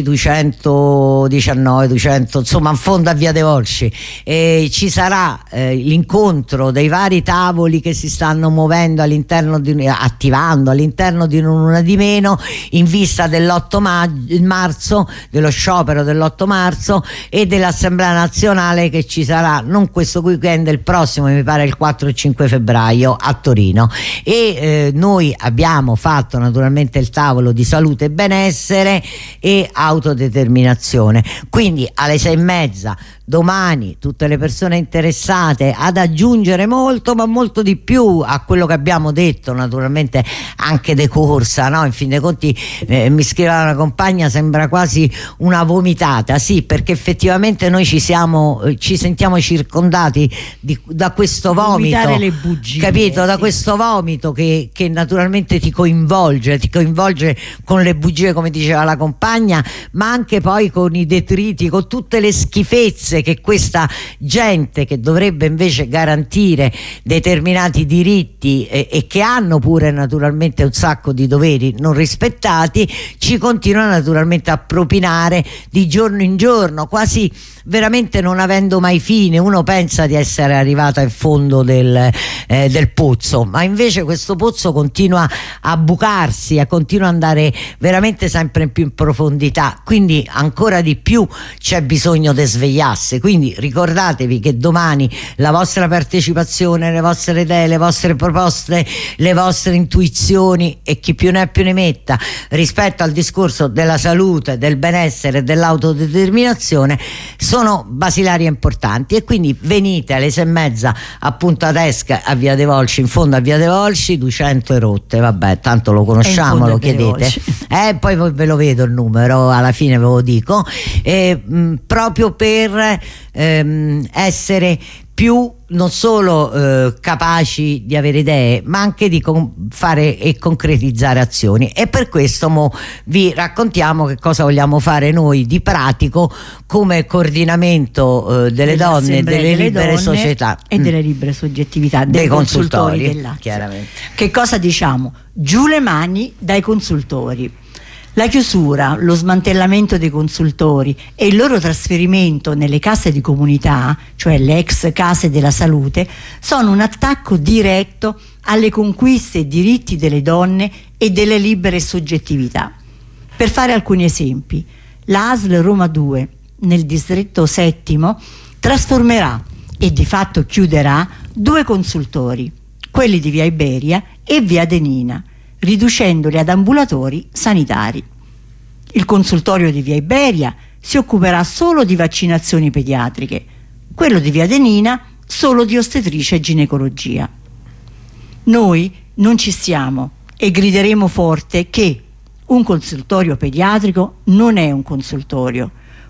[SPEAKER 1] 219, 200, insomma in fondo a Via dei Volsci, ci sarà l'incontro dei vari tavoli che si stanno muovendo attivando all'interno di Una di Meno, in vista dell'8 marzo, dello sciopero dell'8 marzo e dell'Assemblea Nazionale che ci sarà non questo weekend, il prossimo, mi pare il 4 e 5 febbraio a Torino. E noi abbiamo fatto naturalmente il tavolo di salute e benessere e autodeterminazione, quindi alle 6:30 domani tutte le persone interessate ad aggiungere molto, ma molto di più a quello che abbiamo detto, naturalmente anche decorsa, no? In fin dei conti mi scriveva una compagna, sembra quasi una vomitata, sì, perché effettivamente noi ci sentiamo circondati da questo vomito,
[SPEAKER 2] le bugie,
[SPEAKER 1] capito? Da questo vomito che naturalmente ti coinvolge con le bugie, come diceva la compagna, ma anche poi con i detriti, con tutte le schifezze che questa gente che dovrebbe invece garantire determinati diritti e che hanno pure naturalmente un sacco di doveri non rispettati, ci continua naturalmente a propinare di giorno in giorno, quasi veramente non avendo mai fine. Uno pensa di essere arrivata in fondo del pozzo, ma invece questo pozzo continua a bucarsi, continua ad andare veramente sempre più in profondità, quindi ancora di più c'è bisogno di svegliarsi. Quindi ricordatevi che domani la vostra partecipazione, le vostre idee, le vostre proposte, le vostre intuizioni, e chi più ne ha più ne metta, rispetto al discorso della salute, del benessere e dell'autodeterminazione, sono basilari e importanti. E quindi venite alle 6:30 a Punta Tesca, a Via dei Volsci, in fondo a Via dei Volsci 200 e rotte, vabbè, tanto lo conosciamo, lo chiedete, poi ve lo vedo il numero, alla fine ve lo dico, proprio per essere più non solo capaci di avere idee, ma anche di fare e concretizzare azioni. E per questo vi raccontiamo che cosa vogliamo fare noi di pratico come coordinamento delle donne e delle libere società
[SPEAKER 2] e delle libere soggettività
[SPEAKER 1] dei consultori
[SPEAKER 2] del Lazio.
[SPEAKER 1] Chiaramente.
[SPEAKER 2] Che cosa diciamo? Giù le mani dai consultori. La chiusura, lo smantellamento dei consultori e il loro trasferimento nelle case di comunità, cioè le ex case della salute, sono un attacco diretto alle conquiste e diritti delle donne e delle libere soggettività. Per fare alcuni esempi, la ASL Roma 2 nel distretto settimo trasformerà e di fatto chiuderà 2 consultori, quelli di Via Iberia e Via Adenina, riducendoli ad ambulatori sanitari. Il consultorio di Via Iberia si occuperà solo di vaccinazioni pediatriche, quello di Via Adenina solo di ostetricia e ginecologia. Noi non ci stiamo e grideremo forte che un consultorio pediatrico non è un consultorio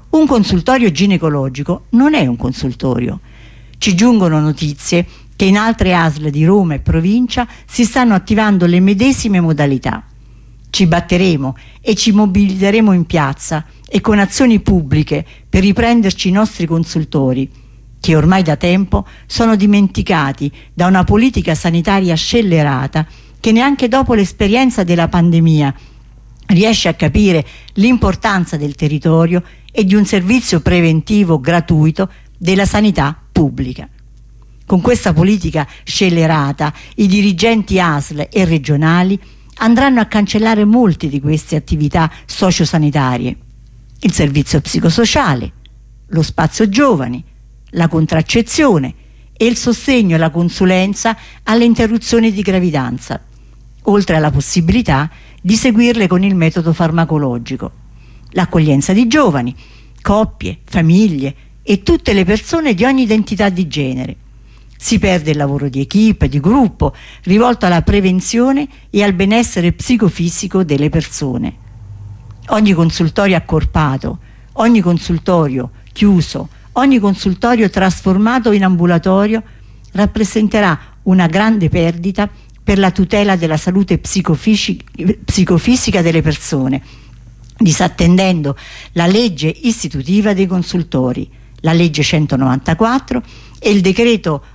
[SPEAKER 2] ginecologico non è un consultorio. Ci giungono notizie che in altre ASL di Roma e provincia si stanno attivando le medesime modalità. Ci batteremo e ci mobilizzeremo in piazza e con azioni pubbliche per riprenderci i nostri consultori, che ormai da tempo sono dimenticati da una politica sanitaria scellerata che neanche dopo l'esperienza della pandemia riesce a capire l'importanza del territorio e di un servizio preventivo gratuito della sanità pubblica. Con questa politica scellerata, i dirigenti ASL e regionali andranno a cancellare molte di queste attività sociosanitarie: il servizio psicosociale, lo spazio giovani, la contraccezione e il sostegno e la consulenza alle interruzioni di gravidanza, oltre alla possibilità di seguirle con il metodo farmacologico, l'accoglienza di giovani, coppie, famiglie e tutte le persone di ogni identità di genere. Si perde il lavoro di equipe, di gruppo, rivolto alla prevenzione e al benessere psicofisico delle persone. Ogni consultorio accorpato, ogni consultorio chiuso, ogni consultorio trasformato in ambulatorio rappresenterà una grande perdita per la tutela della salute psicofisica delle persone, disattendendo la legge istitutiva dei consultori, la legge 194 e il decreto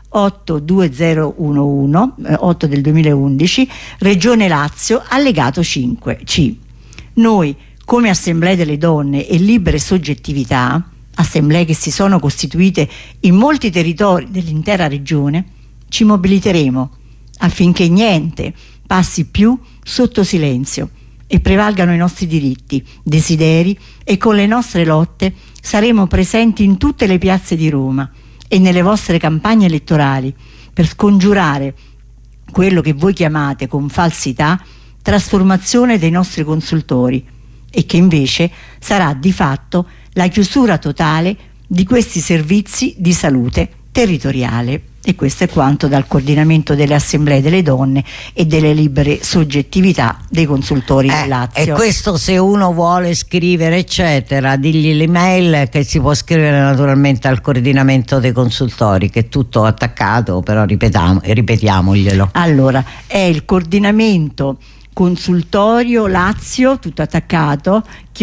[SPEAKER 2] 82011 8 del 2011 Regione Lazio allegato 5C. Noi come Assemblee delle Donne e Libere Soggettività, assemblee che si sono costituite in molti territori dell'intera regione, ci mobiliteremo affinché niente passi più sotto silenzio e prevalgano i nostri diritti, desideri, e con le nostre lotte saremo presenti in tutte le piazze di Roma e nelle vostre campagne elettorali per scongiurare quello che voi chiamate con falsità trasformazione dei nostri consultori, e che invece sarà di fatto la chiusura totale di questi servizi di salute territoriale. E questo è quanto dal coordinamento delle assemblee delle donne e delle libere soggettività dei consultori del Lazio.
[SPEAKER 1] E questo, se uno vuole scrivere eccetera, digli l'email, che si può scrivere naturalmente al coordinamento dei consultori, che è tutto attaccato, però ripetiamoglielo.
[SPEAKER 2] Allora, è il coordinamento consultorio Lazio, tutto attaccato,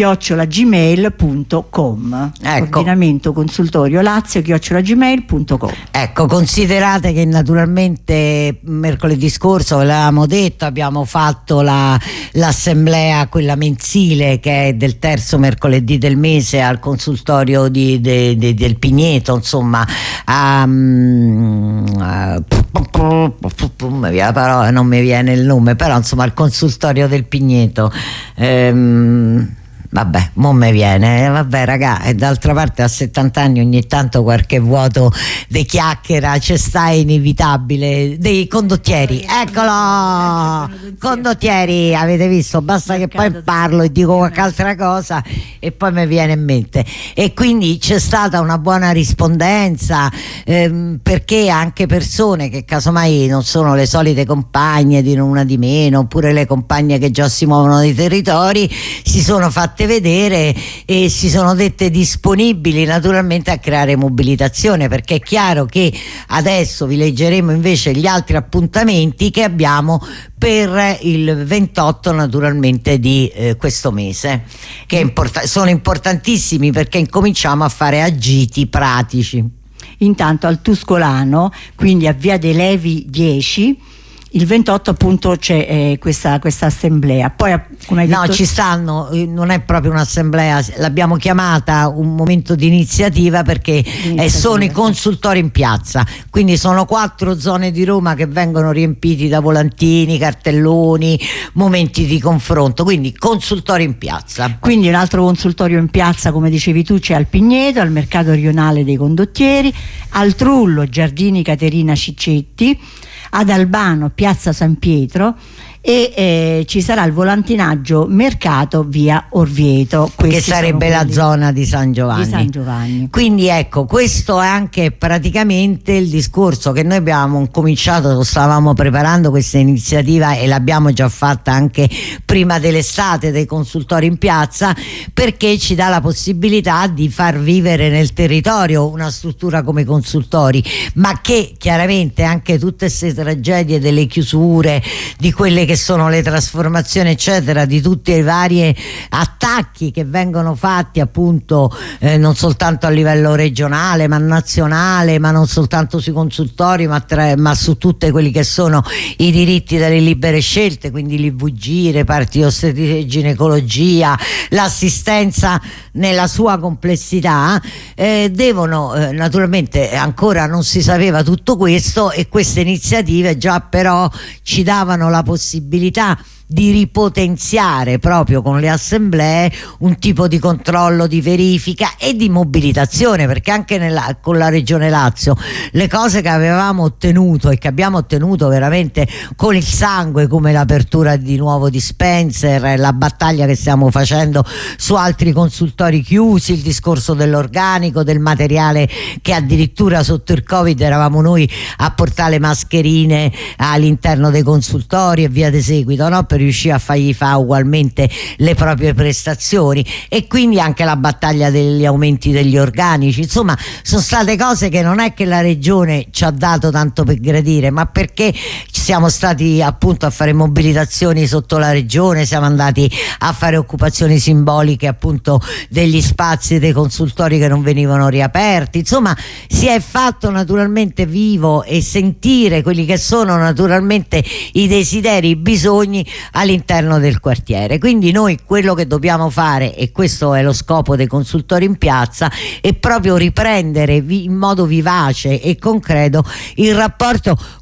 [SPEAKER 2] @gmail.com. Coordinamento consultorio Lazio @gmail.com.
[SPEAKER 1] Ecco, considerate che naturalmente mercoledì scorso, ve l'avevamo detto, abbiamo fatto l'assemblea, quella mensile, che è del terzo mercoledì del mese al consultorio del Pigneto, insomma, non mi viene il nome, però insomma al consultorio del Pigneto. Vabbè, mo me viene, vabbè raga, e d'altra parte a 70 anni ogni tanto qualche vuoto di chiacchiera c'è, sta, inevitabile. Dei condottieri, eccolo, condottieri, avete visto, basta che poi parlo e dico qualche altra cosa e poi mi viene in mente. E quindi c'è stata una buona rispondenza, perché anche persone che casomai non sono le solite compagne di una di meno, oppure le compagne che già si muovono nei territori, si sono fatte vedere e si sono dette disponibili naturalmente a creare mobilitazione, perché è chiaro che adesso vi leggeremo invece gli altri appuntamenti che abbiamo per il 28 naturalmente di questo mese, che sono importantissimi, perché incominciamo a fare agiti pratici.
[SPEAKER 2] Intanto al Tuscolano, quindi a Via dei Levi 10, il 28 appunto c'è questa assemblea. Poi, come hai detto,
[SPEAKER 1] no, ci stanno, non è proprio un'assemblea, l'abbiamo chiamata un momento di iniziativa, perché sono i consultori in piazza, quindi sono 4 zone di Roma che vengono riempiti da volantini, cartelloni, momenti di confronto, quindi consultori in piazza.
[SPEAKER 2] Quindi un altro consultorio in piazza, come dicevi tu, c'è al Pigneto, al mercato rionale dei condottieri, al Trullo Giardini Caterina Ciccetti, ad Albano Piazza San Pietro, e ci sarà il volantinaggio mercato via Orvieto,
[SPEAKER 1] che sarebbe la zona di San Giovanni. Quindi ecco, questo è anche praticamente il discorso che noi abbiamo cominciato, stavamo preparando questa iniziativa e l'abbiamo già fatta anche prima dell'estate, dei consultori in piazza, perché ci dà la possibilità di far vivere nel territorio una struttura come i consultori, ma che chiaramente anche tutte queste tragedie delle chiusure, di quelle che sono le trasformazioni eccetera, di tutti i vari attacchi che vengono fatti appunto non soltanto a livello regionale ma nazionale, ma non soltanto sui consultori ma su tutti quelli che sono i diritti delle libere scelte, quindi l'IVG, i reparti di ostetricia e ginecologia, l'assistenza nella sua complessità, devono naturalmente, ancora non si sapeva tutto questo, e queste iniziative già però ci davano la possibilità di ripotenziare proprio con le assemblee un tipo di controllo, di verifica e di mobilitazione, perché anche con la Regione Lazio le cose che avevamo ottenuto e che abbiamo ottenuto veramente con il sangue, come l'apertura di nuovo di Spencer, la battaglia che stiamo facendo su altri consultori chiusi, il discorso dell'organico, del materiale, che addirittura sotto il Covid eravamo noi a portare le mascherine all'interno dei consultori e via di seguito, no? Per riuscire a fargli fare ugualmente le proprie prestazioni, e quindi anche la battaglia degli aumenti degli organici. Insomma, sono state cose che non è che la regione ci ha dato tanto per gradire, ma perché siamo stati appunto a fare mobilitazioni sotto la regione, siamo andati a fare occupazioni simboliche appunto degli spazi dei consultori che non venivano riaperti. Insomma, si è fatto naturalmente vivo e sentire quelli che sono naturalmente i desideri, i bisogni all'interno del quartiere. Quindi noi quello che dobbiamo fare, e questo è lo scopo dei consultori in piazza, è proprio riprendere in modo vivace e concreto il rapporto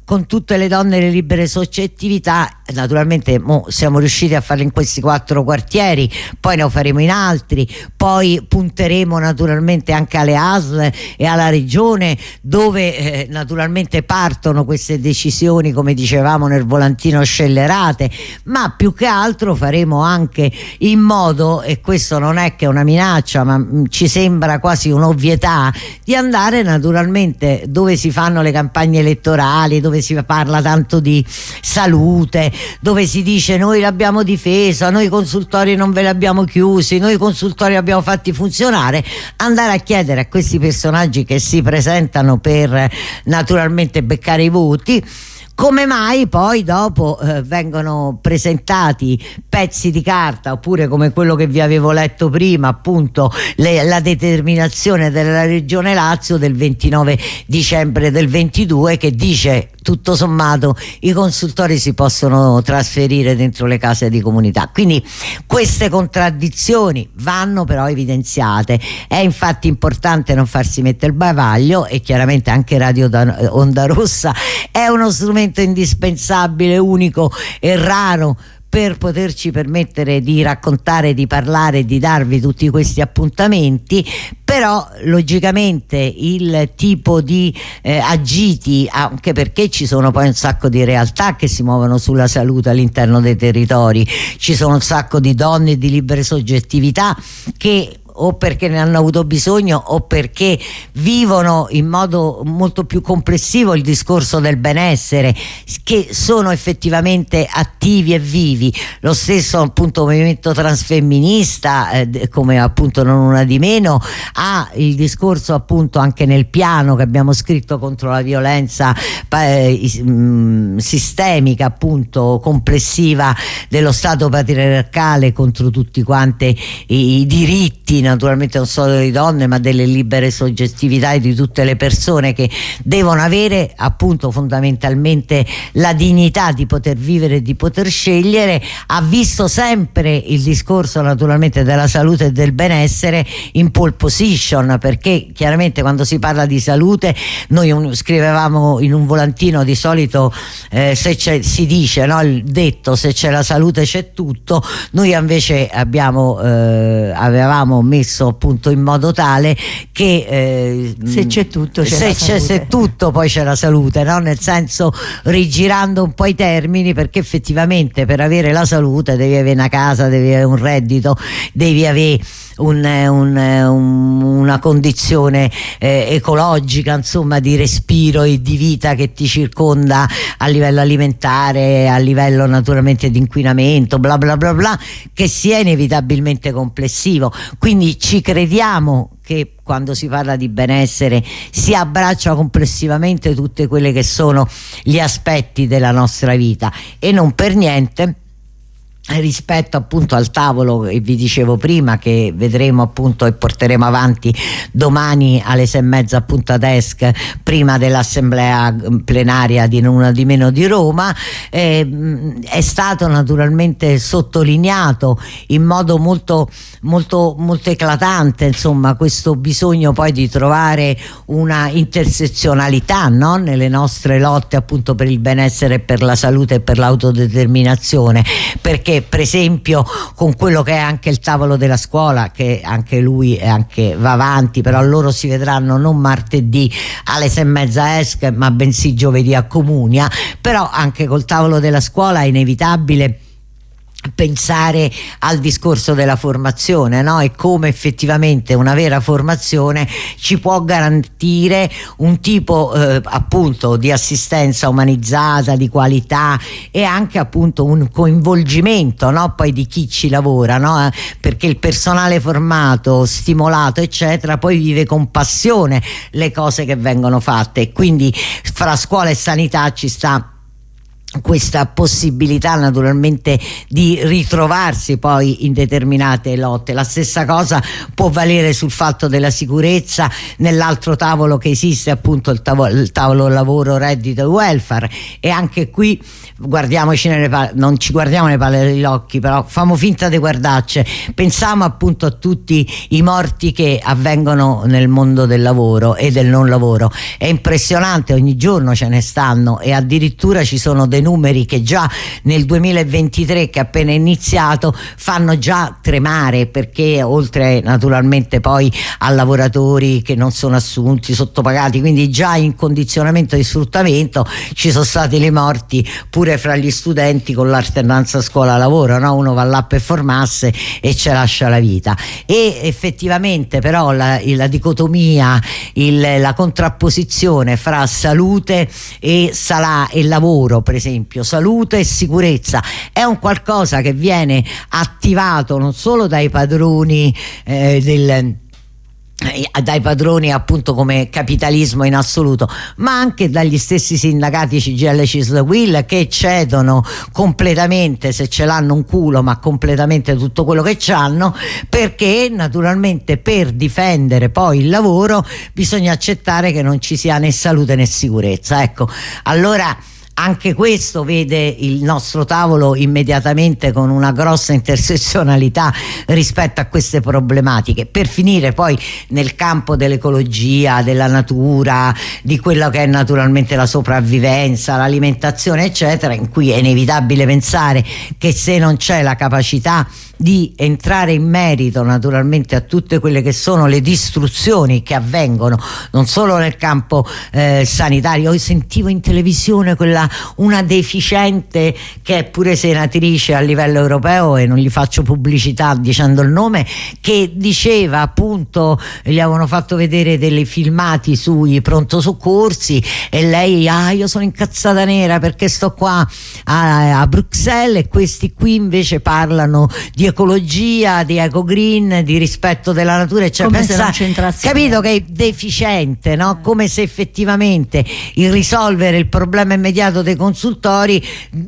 [SPEAKER 1] con tutte le donne e le libere soggettività. Naturalmente siamo riusciti a farlo in questi 4 quartieri, poi ne faremo in altri, poi punteremo naturalmente anche alle ASL e alla regione, dove naturalmente partono queste decisioni, come dicevamo nel volantino, scellerate, ma più che altro faremo anche in modo, e questo non è che una minaccia ma ci sembra quasi un'ovvietà, di andare naturalmente dove si fanno le campagne elettorali, dove si parla tanto di salute, dove si dice noi l'abbiamo difesa, noi i consultori non ve li abbiamo chiusi, noi i consultori li abbiamo fatti funzionare, andare a chiedere a questi personaggi che si presentano per naturalmente beccare i voti come mai poi dopo vengono presentati pezzi di carta, oppure come quello che vi avevo letto prima, appunto la determinazione della Regione Lazio del 29 dicembre del 22, che dice tutto sommato i consultori si possono trasferire dentro le case di comunità. Quindi queste contraddizioni vanno però evidenziate. È infatti importante non farsi mettere il bavaglio, e chiaramente anche Radio Onda Rossa è uno strumento indispensabile, unico e raro per poterci permettere di raccontare, di parlare, di darvi tutti questi appuntamenti. Però logicamente il tipo di agiti, anche perché ci sono poi un sacco di realtà che si muovono sulla salute all'interno dei territori, ci sono un sacco di donne e di libere soggettività che o perché ne hanno avuto bisogno o perché vivono in modo molto più complessivo il discorso del benessere, che sono effettivamente attivi e vivi. Lo stesso appunto movimento transfemminista, come appunto Non Una di Meno, ha il discorso appunto anche nel piano che abbiamo scritto contro la violenza sistemica, appunto complessiva dello Stato patriarcale contro tutti quanti i diritti, naturalmente non solo delle donne ma delle libere soggettività e di tutte le persone, che devono avere appunto fondamentalmente la dignità di poter vivere e di poter scegliere. Ha visto sempre il discorso naturalmente della salute e del benessere in pole position, perché chiaramente quando si parla di salute noi scrivevamo in un volantino di solito si dice, no, il detto se c'è la salute c'è tutto. Noi invece avevamo messo appunto in modo tale che
[SPEAKER 2] se c'è tutto c'è
[SPEAKER 1] se tutto poi c'è la salute, no? Nel senso, rigirando un po' i termini, perché effettivamente per avere la salute devi avere una casa, devi avere un reddito, devi avere una condizione ecologica, insomma, di respiro e di vita che ti circonda a livello alimentare, a livello naturalmente di inquinamento, bla bla bla bla, che sia inevitabilmente complessivo. Quindi ci crediamo che quando si parla di benessere si abbraccia complessivamente tutte quelle che sono gli aspetti della nostra vita, e non per niente rispetto appunto al tavolo che vi dicevo prima, che vedremo appunto e porteremo avanti domani alle 6:30 appunto ad ESC, prima dell'assemblea plenaria di Non Una di Meno di Roma, è stato naturalmente sottolineato in modo molto molto molto eclatante, insomma, questo bisogno poi di trovare una intersezionalità, no? Nelle nostre lotte appunto per il benessere e per la salute e per l'autodeterminazione, perché per esempio con quello che è anche il tavolo della scuola, che anche lui va avanti, però loro si vedranno non martedì alle 6:30 ESC ma bensì giovedì a Comunia. Però anche col tavolo della scuola è inevitabile pensare al discorso della formazione, no? E come effettivamente una vera formazione ci può garantire un tipo appunto di assistenza umanizzata, di qualità, e anche appunto un coinvolgimento, no? Poi di chi ci lavora, no? Perché il personale formato, stimolato eccetera poi vive con passione le cose che vengono fatte, e quindi fra scuola e sanità ci sta questa possibilità naturalmente di ritrovarsi poi in determinate lotte. La stessa cosa può valere sul fatto della sicurezza nell'altro tavolo che esiste, appunto il tavolo lavoro, reddito e welfare, e anche qui guardiamoci non ci guardiamo nei palle degli occhi, però famo finta di guardarci, pensiamo appunto a tutti i morti che avvengono nel mondo del lavoro e del non lavoro. È impressionante, ogni giorno ce ne stanno, e addirittura ci sono dei numeri che già nel 2023, che è appena iniziato, fanno già tremare, perché oltre naturalmente poi a lavoratori che non sono assunti, sottopagati, quindi già in condizionamento di sfruttamento, ci sono stati le morti pure fra gli studenti con l'alternanza scuola-lavoro, no? Uno va là per formarsi e ci lascia la vita. E effettivamente però la dicotomia, la contrapposizione fra salute e lavoro, per esempio salute e sicurezza, è un qualcosa che viene attivato non solo dai padroni dai padroni appunto come capitalismo in assoluto, ma anche dagli stessi sindacati CGIL, CISL, UIL, che cedono completamente, se ce l'hanno un culo, ma completamente tutto quello che c'hanno, perché naturalmente per difendere poi il lavoro bisogna accettare che non ci sia né salute né sicurezza. Ecco, allora anche questo vede il nostro tavolo immediatamente con una grossa intersezionalità rispetto a queste problematiche, per finire poi nel campo dell'ecologia, della natura, di quello che è naturalmente la sopravvivenza, l'alimentazione eccetera, in cui è inevitabile pensare che se non c'è la capacità di entrare in merito naturalmente a tutte quelle che sono le distruzioni che avvengono non solo nel campo sanitario. Io sentivo in televisione una deficiente che è pure senatrice a livello europeo, e non gli faccio pubblicità dicendo il nome, che diceva appunto, gli avevano fatto vedere dei filmati sui pronto soccorsi e lei io sono incazzata nera perché sto qua a Bruxelles e questi qui invece parlano di ecologia, di eco-green, di rispetto della natura, cioè
[SPEAKER 2] come se non c'entrasse,
[SPEAKER 1] capito che è deficiente, no? Come se effettivamente il risolvere il problema immediato dei consultori,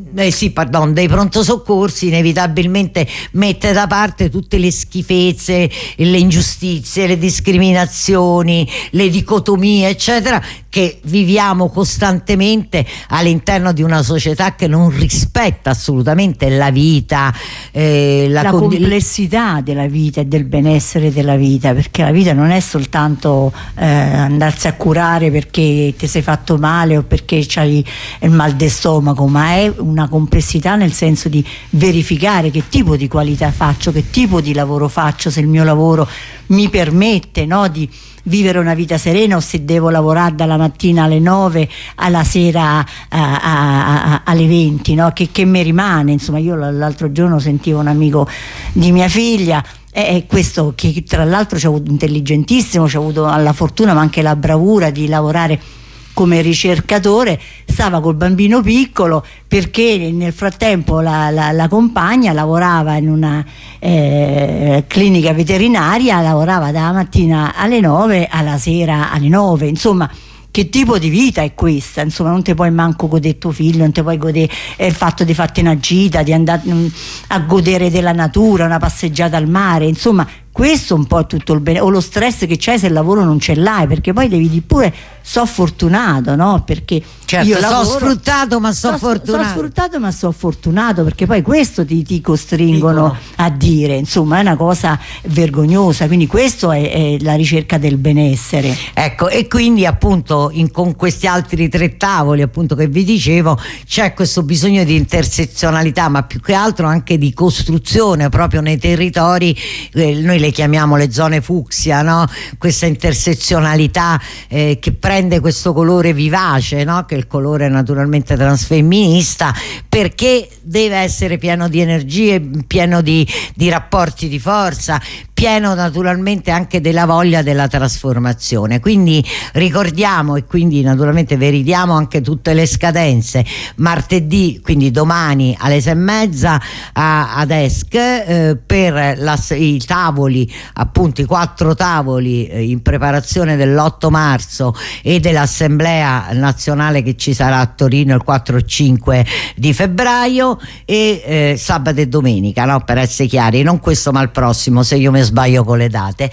[SPEAKER 1] dei pronto soccorsi, inevitabilmente mette da parte tutte le schifezze, le ingiustizie, le discriminazioni, le dicotomie eccetera, che viviamo costantemente all'interno di una società che non rispetta assolutamente la vita, la
[SPEAKER 2] complessità della vita e del benessere della vita, perché la vita non è soltanto andarsi a curare perché ti sei fatto male o perché c'hai il mal di stomaco, ma è una complessità nel senso di verificare che tipo di qualità faccio, che tipo di lavoro faccio, se il mio lavoro mi permette, no, di vivere una vita serena, o se devo lavorare dalla mattina alle 9 alla sera alle 20, no? Che mi rimane. Insomma, io l'altro giorno sentivo un amico di mia figlia, questo che tra l'altro c'è avuto intelligentissimo, c'è avuto la fortuna ma anche la bravura di lavorare come ricercatore, stava col bambino piccolo perché nel frattempo la compagna lavorava in una clinica veterinaria, lavorava dalla mattina alle 9 alla sera alle 9, insomma. Che tipo di vita è questa? Insomma, non ti puoi manco godere tuo figlio, non ti puoi godere il fatto di farti una gita, di andare a godere della natura, una passeggiata al mare, insomma. Questo un po' è tutto il bene, o lo stress che c'hai se il lavoro non ce l'hai, perché poi devi dire pure so fortunato, no? Perché
[SPEAKER 1] certo,
[SPEAKER 2] io lavoro,
[SPEAKER 1] sfruttato ma so fortunato.
[SPEAKER 2] So sfruttato ma so fortunato, perché poi questo ti costringono a dire, insomma è una cosa vergognosa, quindi questo è la ricerca del benessere.
[SPEAKER 1] Ecco, e quindi appunto con questi altri tre tavoli appunto che vi dicevo c'è questo bisogno di intersezionalità, ma più che altro anche di costruzione proprio nei territori, noi le chiamiamo le zone fucsia, no? Questa intersezionalità che prende questo colore vivace, no? Che è il colore naturalmente transfemminista, perché deve essere pieno di energie, pieno di rapporti di forza, pieno naturalmente anche della voglia della trasformazione. Quindi ricordiamo, e quindi naturalmente veridiamo anche tutte le scadenze: martedì, quindi domani alle 6:30 ad ESC, per i tavoli, appunto i 4 tavoli in preparazione dell'8 marzo e dell'Assemblea nazionale che ci sarà a Torino il 4 e 5 di febbraio, e sabato e domenica, no? Per essere chiari, non questo ma il prossimo, se io mi sbaglio con le date,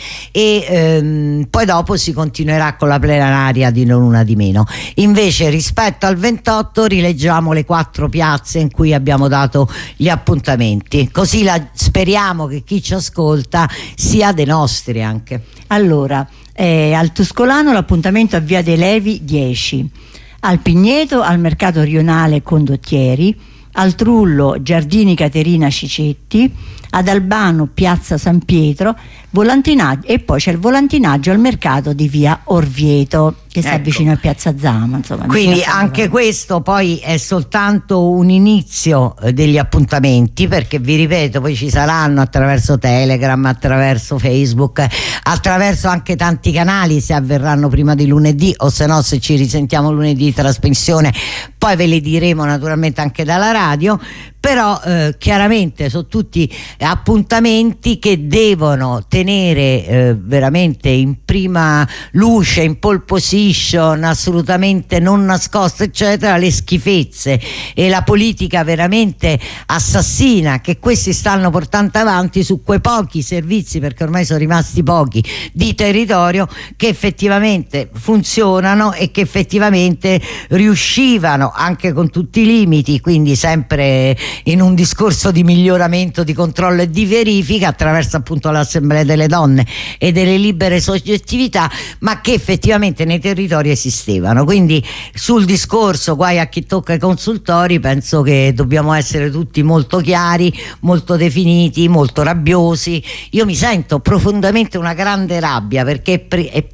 [SPEAKER 1] e poi dopo si continuerà con la plenaria di non una di meno. Invece rispetto al 28 rileggiamo le 4 piazze in cui abbiamo dato gli appuntamenti, così speriamo che chi ci ascolta sia dei nostri anche.
[SPEAKER 2] Allora, al Tuscolano l'appuntamento a Via dei Levi 10, al Pigneto al Mercato Rionale Condottieri, al Trullo Giardini Caterina Cicetti, ad Albano Piazza San Pietro, volantinaggio, e poi c'è il volantinaggio al mercato di Via Orvieto che sta vicino a Piazza Zama, insomma.
[SPEAKER 1] Quindi anche questo poi è soltanto un inizio degli appuntamenti, perché vi ripeto, poi ci saranno attraverso Telegram, attraverso Facebook, attraverso anche tanti canali, se avverranno prima di lunedì, o se no, se ci risentiamo lunedì di trasmissione, poi ve le diremo naturalmente anche dalla radio. Però chiaramente sono tutti appuntamenti che devono tenere veramente in prima luce, in pole position, assolutamente non nascoste, eccetera, le schifezze e la politica veramente assassina che questi stanno portando avanti su quei pochi servizi, perché ormai sono rimasti pochi, di territorio, che effettivamente funzionano e che effettivamente riuscivano, anche con tutti i limiti, quindi sempre in un discorso di miglioramento, di controllo e di verifica attraverso appunto l'Assemblea delle Donne e delle libere soggettività, ma che effettivamente nei territori esistevano. Quindi sul discorso guai a chi tocca i consultori, penso che dobbiamo essere tutti molto chiari, molto definiti, molto rabbiosi. Io mi sento profondamente una grande rabbia, perché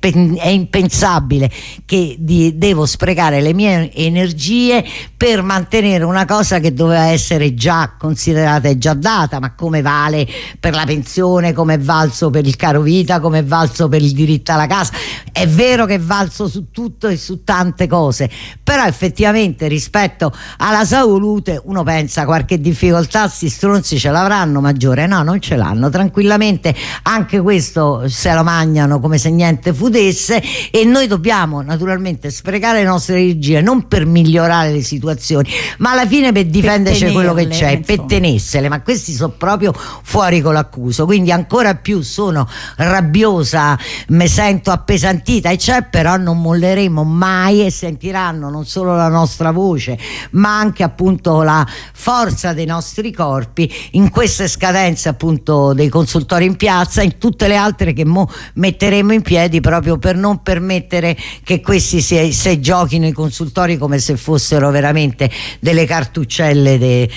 [SPEAKER 1] è impensabile che devo sprecare le mie energie per mantenere una cosa che doveva essere già considerata e già data, ma come vale per la pensione, come è valso per il caro vita, come è valso per il diritto alla casa. È vero che è valso su tutto e su tante cose, però effettivamente rispetto alla salute uno pensa qualche difficoltà sti stronzi ce l'avranno maggiore. No, non ce l'hanno, tranquillamente anche questo se lo mangiano come se niente fudesse, e noi dobbiamo naturalmente sprecare le nostre energie non per migliorare le situazioni, ma alla fine per difenderci quello che c'è, per tenersele. Ma questi sono proprio fuori con l'accuso, quindi ancora più sono rabbiosa, mi sento appesantita, e c'è, però non molleremo mai, e sentiranno non solo la nostra voce ma anche appunto la forza dei nostri corpi in queste scadenze appunto dei consultori in piazza, in tutte le altre che metteremo in piedi, proprio per non permettere che questi si giochino i consultori come se fossero veramente delle cartuccelle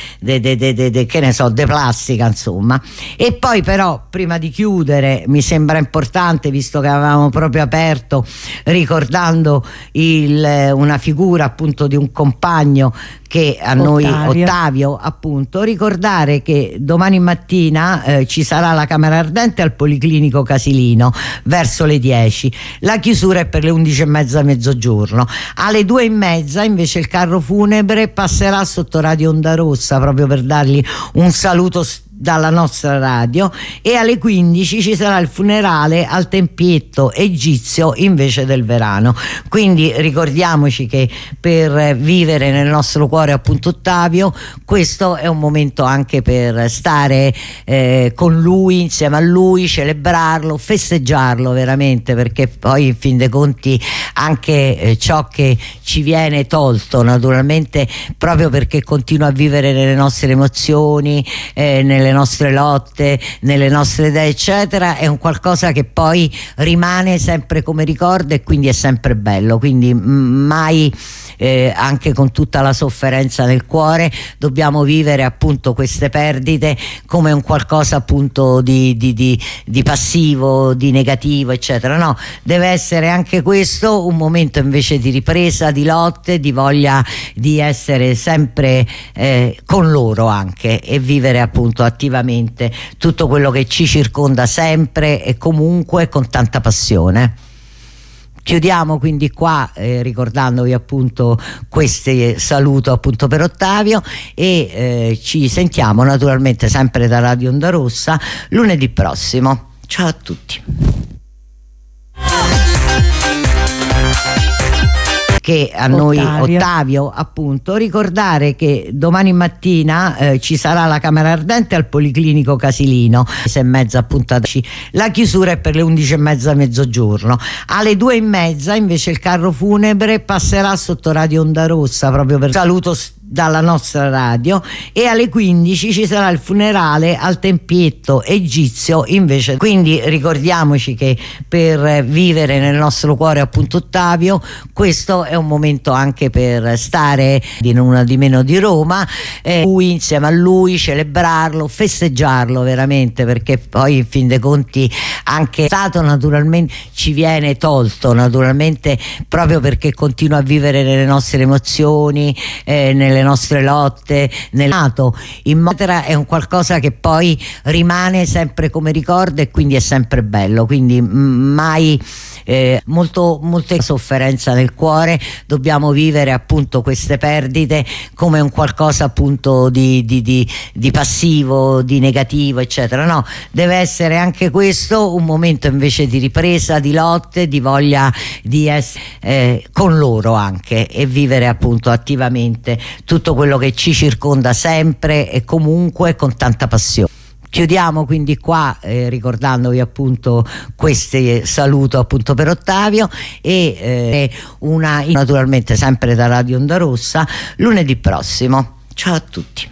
[SPEAKER 1] che ne so, de plastica, insomma. E poi però, prima di chiudere, mi sembra importante, visto che avevamo proprio aperto ricordando una figura appunto di un compagno che a noi, Ottavio appunto, ricordare che domani mattina ci sarà la Camera Ardente al Policlinico Casilino verso le 10, la chiusura è per le 11:30, mezzogiorno. Alle 2:30 invece il carro funebre passerà sotto Radio Onda Rossa, proprio per dargli un saluto dalla nostra radio, e alle 15 ci sarà il funerale al tempietto egizio invece del Verano. Quindi ricordiamoci che per vivere nel nostro cuore appunto Ottavio, questo è un momento anche per stare con lui, insieme a lui, celebrarlo, festeggiarlo veramente, perché poi in fin dei conti anche ciò che ci viene tolto naturalmente, proprio perché continua a vivere nelle nostre emozioni, nelle nostre lotte, nelle nostre idee eccetera, è un qualcosa che poi rimane sempre come ricordo, e quindi è sempre bello. Quindi mai anche con tutta la sofferenza nel cuore, dobbiamo vivere appunto queste perdite come un qualcosa appunto di passivo, di negativo, eccetera. No, deve essere anche questo un momento invece di ripresa, di lotte, di voglia di essere sempre con loro anche, e vivere appunto attivamente tutto quello che ci circonda sempre e comunque con tanta passione. Chiudiamo quindi qua ricordandovi appunto questo saluto appunto per Ottavio, e ci sentiamo naturalmente sempre da Radio Onda Rossa lunedì prossimo. Ciao a tutti. Che a noi Ottavio appunto ricordare che domani mattina ci sarà la Camera Ardente al Policlinico Casilino, 6:30 appunto, la chiusura è per le 11:30 mezzogiorno. Alle 2:30 invece il carro funebre passerà sotto Radio Onda Rossa, proprio per saluto dalla nostra radio, e alle 15 ci sarà il funerale al tempietto egizio invece. Quindi ricordiamoci che per vivere nel nostro cuore appunto Ottavio, questo è un momento anche per stare in una di meno di Roma, lui, insieme a lui, celebrarlo, festeggiarlo veramente, perché poi in fin dei conti anche stato naturalmente ci viene tolto naturalmente, proprio perché continua a vivere nelle nostre emozioni, nelle nostre lotte, nel nato in Motera, è un qualcosa che poi rimane sempre come ricordo, e quindi è sempre bello. Quindi mai molte sofferenza nel cuore, dobbiamo vivere appunto queste perdite come un qualcosa appunto di passivo, di negativo, eccetera. No, deve essere anche questo un momento invece di ripresa, di lotte, di voglia di essere con loro anche, e vivere appunto attivamente tutto quello che ci circonda sempre e comunque con tanta passione. Chiudiamo quindi qua ricordandovi appunto questo saluto appunto per Ottavio, e naturalmente sempre da Radio Onda Rossa lunedì prossimo. Ciao a tutti.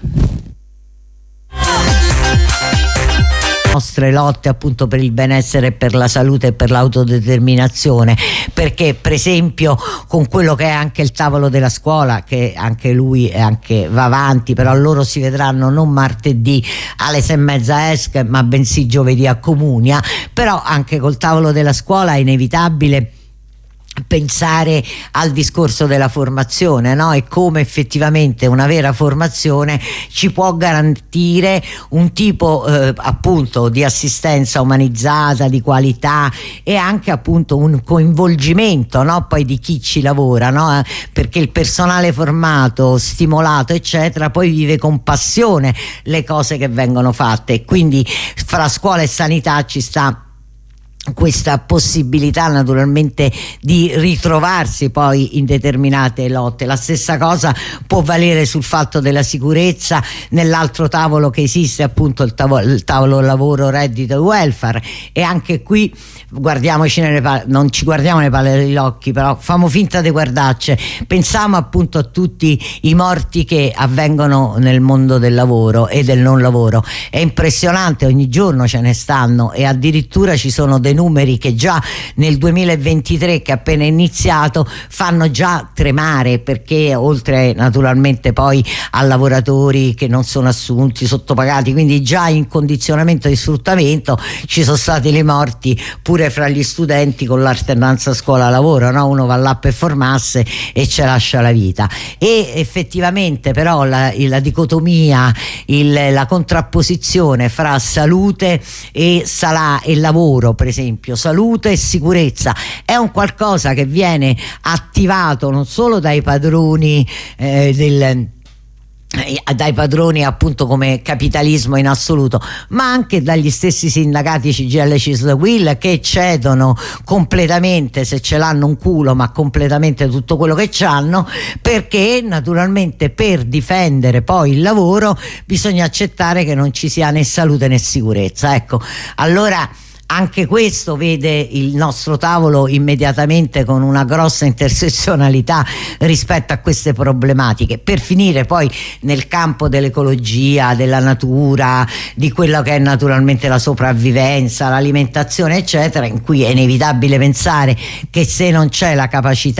[SPEAKER 1] Nostre lotte appunto per il benessere e per la salute e per l'autodeterminazione, perché per esempio con quello che è anche il tavolo della scuola, che anche lui anche va avanti, però loro si vedranno non martedì alle 6:30 ESC, ma bensì giovedì a Comunia. Però anche col tavolo della scuola è inevitabile pensare al discorso della formazione, no? E come effettivamente una vera formazione ci può garantire un tipo appunto di assistenza umanizzata, di qualità, e anche appunto un coinvolgimento, no? Poi di chi ci lavora, no? Perché il personale formato, stimolato eccetera, poi vive con passione le cose che vengono fatte, e quindi fra scuola e sanità ci sta questa possibilità naturalmente di ritrovarsi poi in determinate lotte. La stessa cosa può valere sul fatto della sicurezza nell'altro tavolo che esiste, appunto il tavolo lavoro, reddito e welfare, e anche qui guardiamoci non ci guardiamo nei pali degli occhi, però famo finta di guardarci, pensiamo appunto a tutti i morti che avvengono nel mondo del lavoro e del non lavoro. È impressionante, ogni giorno ce ne stanno, e addirittura ci sono dei numeri che già nel 2023, che è appena iniziato, fanno già tremare, perché oltre naturalmente poi a lavoratori che non sono assunti, sottopagati, quindi già in condizionamento di sfruttamento, ci sono stati le morti pure fra gli studenti con l'alternanza scuola-lavoro, no? Uno va là per formarsi e ci lascia la vita. E effettivamente però la dicotomia, la contrapposizione fra salute e lavoro, per esempio salute e sicurezza, è un qualcosa che viene attivato non solo dai padroni dai padroni appunto come capitalismo in assoluto, ma anche dagli stessi sindacati CGIL, CISL, UIL, che cedono completamente, se ce l'hanno un culo, ma completamente tutto quello che c'hanno, perché naturalmente per difendere poi il lavoro bisogna accettare che non ci sia né salute né sicurezza. Ecco, allora anche questo vede il nostro tavolo immediatamente con una grossa intersezionalità rispetto a queste problematiche, per finire poi nel campo dell'ecologia, della natura, di quello che è naturalmente la sopravvivenza, l'alimentazione eccetera, in cui è inevitabile pensare che se non c'è la capacità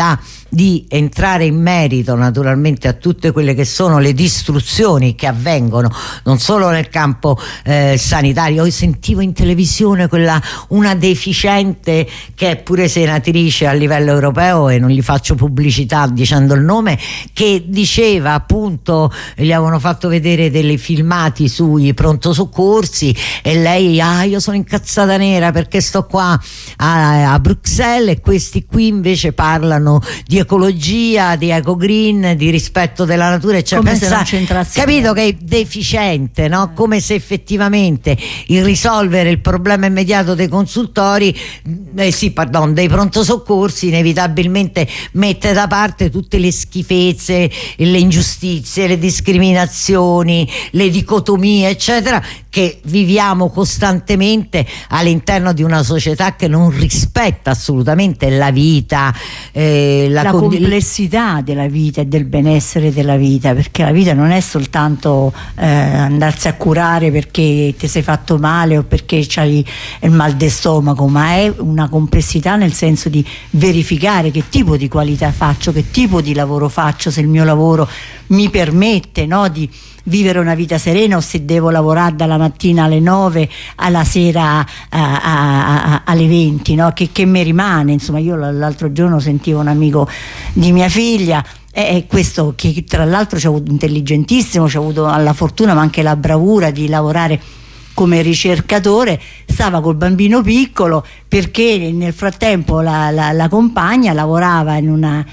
[SPEAKER 1] di entrare in merito naturalmente a tutte quelle che sono le distruzioni che avvengono non solo nel campo sanitario. Io sentivo in televisione una deficiente che è pure senatrice a livello europeo, e non gli faccio pubblicità dicendo il nome, che diceva appunto, gli avevano fatto vedere dei filmati sui pronto soccorsi e lei: io sono incazzata nera perché sto qua a Bruxelles e questi qui invece parlano di ecologia, di eco-green, di rispetto della natura, e cioè
[SPEAKER 2] come se non c'entrasse,
[SPEAKER 1] capito che è deficiente, no? Come se effettivamente il risolvere il problema immediato dei consultori dei pronto soccorsi inevitabilmente mette da parte tutte le schifezze, le ingiustizie, le discriminazioni, le dicotomie eccetera che viviamo costantemente all'interno di una società che non rispetta assolutamente la vita, la
[SPEAKER 2] complessità della vita e del benessere della vita, perché la vita non è soltanto andarsi a curare perché ti sei fatto male o perché c'hai il mal di stomaco, ma è una complessità nel senso di verificare che tipo di qualità faccio, che tipo di lavoro faccio, se il mio lavoro mi permette, no, di vivere una vita serena, o se devo lavorare dalla mattina alle 9 alla sera alle 20, no? Che mi rimane. Insomma, io l'altro giorno sentivo un amico di mia figlia, questo che tra l'altro c'è avuto intelligentissimo, c'è avuto la fortuna ma anche la bravura di lavorare come ricercatore, stava col bambino piccolo perché nel frattempo la compagna lavorava in una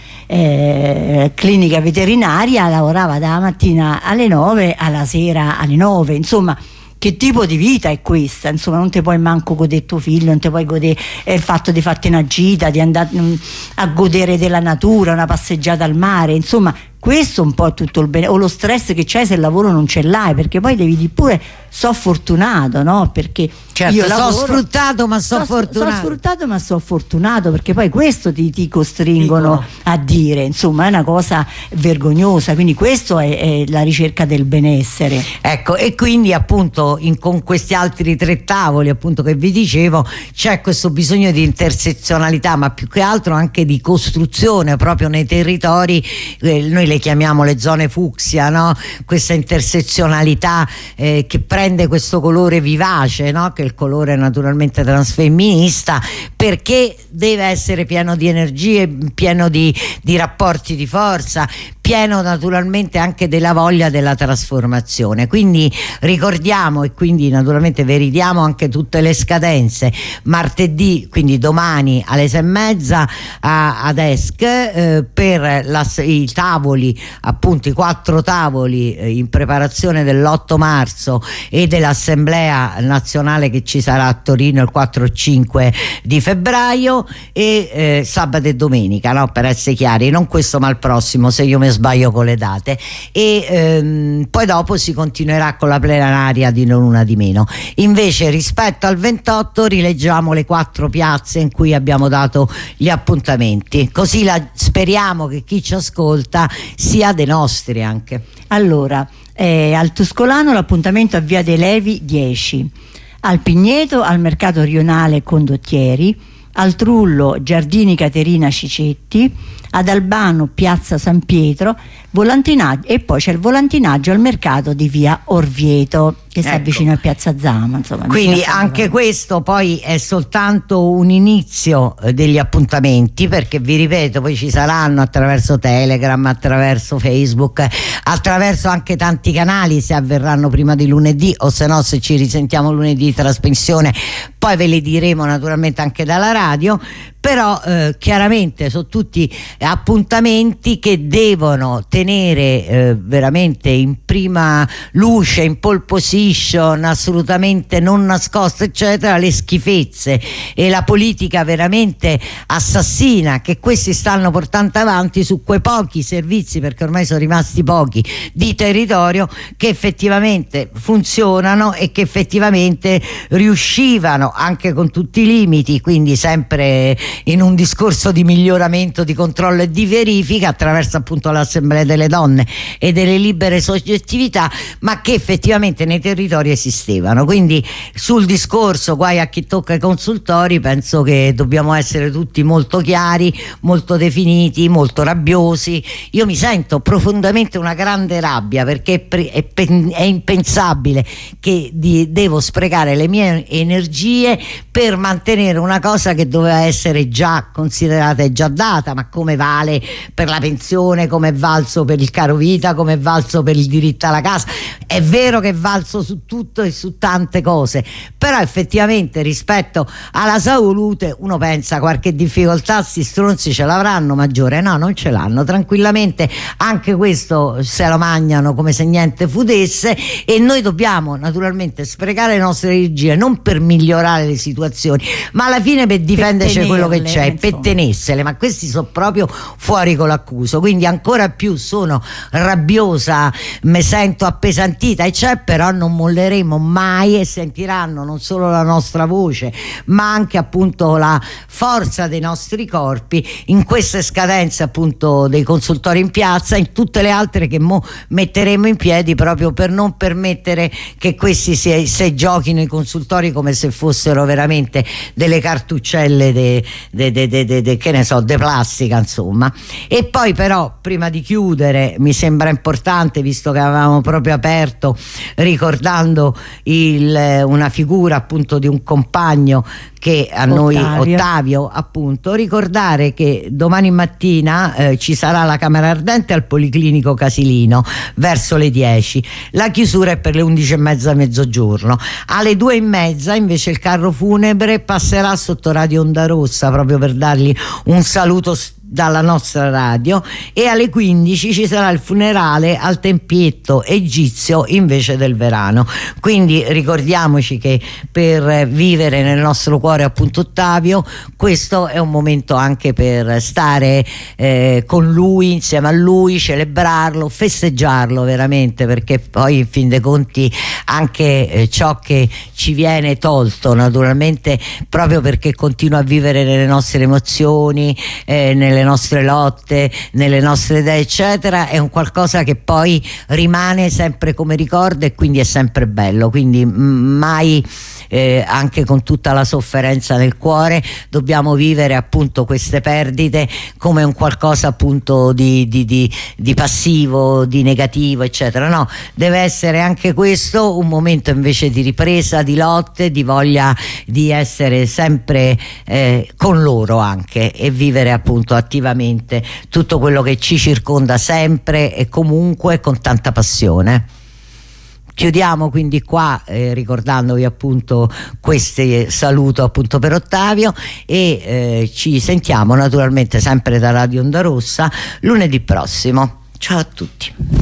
[SPEAKER 2] clinica veterinaria, lavorava dalla mattina alle 9 alla sera alle 9, insomma. Che tipo di vita è questa? Insomma, non ti puoi manco godere tuo figlio, non ti puoi godere il fatto di farti una gita, di andare a godere della natura, una passeggiata al mare, insomma. Questo un po' tutto il bene, o lo stress che c'hai se il lavoro non ce l'hai, perché poi devi dire pure so fortunato, no? Perché
[SPEAKER 1] certo, io lavoro, sfruttato ma so fortunato.
[SPEAKER 2] So sfruttato ma so fortunato, perché poi questo ti costringono a dire, insomma, è una cosa vergognosa, quindi questo è la ricerca del benessere.
[SPEAKER 1] Ecco, e quindi appunto con questi altri 3 tavoli appunto che vi dicevo c'è questo bisogno di intersezionalità, ma più che altro anche di costruzione proprio nei territori, noi le chiamiamo le zone fucsia, no? Questa intersezionalità che prende questo colore vivace, no? Che è il colore naturalmente transfemminista, perché deve essere pieno di energie, pieno di rapporti di forza, pieno naturalmente anche della voglia della trasformazione. Quindi ricordiamo, e quindi naturalmente veridiamo anche tutte le scadenze: martedì, quindi domani alle 6:30 ad ESC per i tavoli, appunto i 4 tavoli in preparazione dell'8 marzo e dell'assemblea nazionale che ci sarà a Torino il 4 e 5 di febbraio, e sabato e domenica, no? Per essere chiari, non questo ma il prossimo, se io mi sbaglio con le date, e poi dopo si continuerà con la plenaria di non una di meno. Invece rispetto al 28 rileggiamo le 4 piazze in cui abbiamo dato gli appuntamenti, così speriamo che chi ci ascolta sia dei nostri anche.
[SPEAKER 2] Allora, al Tuscolano l'appuntamento a Via dei Levi 10, al Pigneto al Mercato Rionale Condottieri, al Trullo Giardini Caterina Cicetti, ad Albano Piazza San Pietro, volantinaggio, e poi c'è il volantinaggio al mercato di Via Orvieto che sta vicino a Piazza Zama, insomma.
[SPEAKER 1] Quindi anche questo poi è soltanto un inizio degli appuntamenti, perché vi ripeto poi ci saranno attraverso Telegram, attraverso Facebook, attraverso anche tanti canali, se avverranno prima di lunedì, o se no se ci risentiamo lunedì di trasmissione poi ve le diremo naturalmente anche dalla radio. Però chiaramente sono tutti appuntamenti che devono tenere veramente in prima luce, in pole position, assolutamente non nascoste eccetera, le schifezze e la politica veramente assassina che questi stanno portando avanti su quei pochi servizi, perché ormai sono rimasti pochi, di territorio, che effettivamente funzionano e che effettivamente riuscivano, anche con tutti i limiti, quindi sempre in un discorso di miglioramento, di controllo e di verifica attraverso appunto l'Assemblea delle donne e delle libere soggettività, ma che effettivamente nei territori esistevano. Quindi sul discorso guai a chi tocca i consultori, penso che dobbiamo essere tutti molto chiari, molto definiti, molto rabbiosi. Io mi sento profondamente una grande rabbia, perché è impensabile che devo sprecare le mie energie per mantenere una cosa che doveva essere già considerata e già data. Ma come vale per la pensione, come è valso per il caro vita, come è valso per il diritto alla casa. È vero che è valso su tutto e su tante cose, però effettivamente rispetto alla salute uno pensa qualche difficoltà sti stronzi ce l'avranno maggiore. No, non ce l'hanno, tranquillamente anche questo se lo mangiano come se niente fosse, e noi dobbiamo naturalmente sprecare le nostre energie non per migliorare le situazioni, ma alla fine per difenderci quello che c'è, per tenersele. Ma questi sono proprio fuori con l'accuso, quindi ancora più sono rabbiosa, mi sento appesantita e c'è, però non molleremo mai, e sentiranno non solo la nostra voce ma anche appunto la forza dei nostri corpi in queste scadenze appunto dei consultori in piazza, in tutte le altre che metteremo in piedi, proprio per non permettere che questi si giochino i consultori come se fossero veramente delle cartuccelle che ne so, de plastica, insomma. E poi però prima di chiudere mi sembra importante, visto che avevamo proprio aperto ricordando una figura appunto di un compagno che a noi, Ottavio appunto, ricordare che domani mattina ci sarà la Camera Ardente al Policlinico Casilino verso le 10, la chiusura è per le 11:30 mezzogiorno. Alle 2:30 invece il carro funebre passerà sotto Radio Onda Rossa, proprio per dargli un saluto dalla nostra radio, e alle 15 ci sarà il funerale al tempietto egizio invece del Verano. Quindi ricordiamoci che per vivere nel nostro cuore appunto Ottavio, questo è un momento anche per stare con lui, insieme a lui, celebrarlo, festeggiarlo veramente, perché poi in fin dei conti anche ciò che ci viene tolto naturalmente proprio perché continua a vivere nelle nostre emozioni, nelle nostre lotte, nelle nostre idee eccetera, è un qualcosa che poi rimane sempre come ricordo, e quindi è sempre bello. Quindi mai anche con tutta la sofferenza nel cuore dobbiamo vivere appunto queste perdite come un qualcosa appunto di passivo, di negativo eccetera. No, deve essere anche questo un momento invece di ripresa, di lotte, di voglia di essere sempre con loro anche, e vivere appunto attivamente tutto quello che ci circonda sempre e comunque con tanta passione. Chiudiamo quindi qua ricordandovi appunto questo saluto appunto per Ottavio, e ci sentiamo naturalmente sempre da Radio Onda Rossa lunedì prossimo. Ciao a tutti.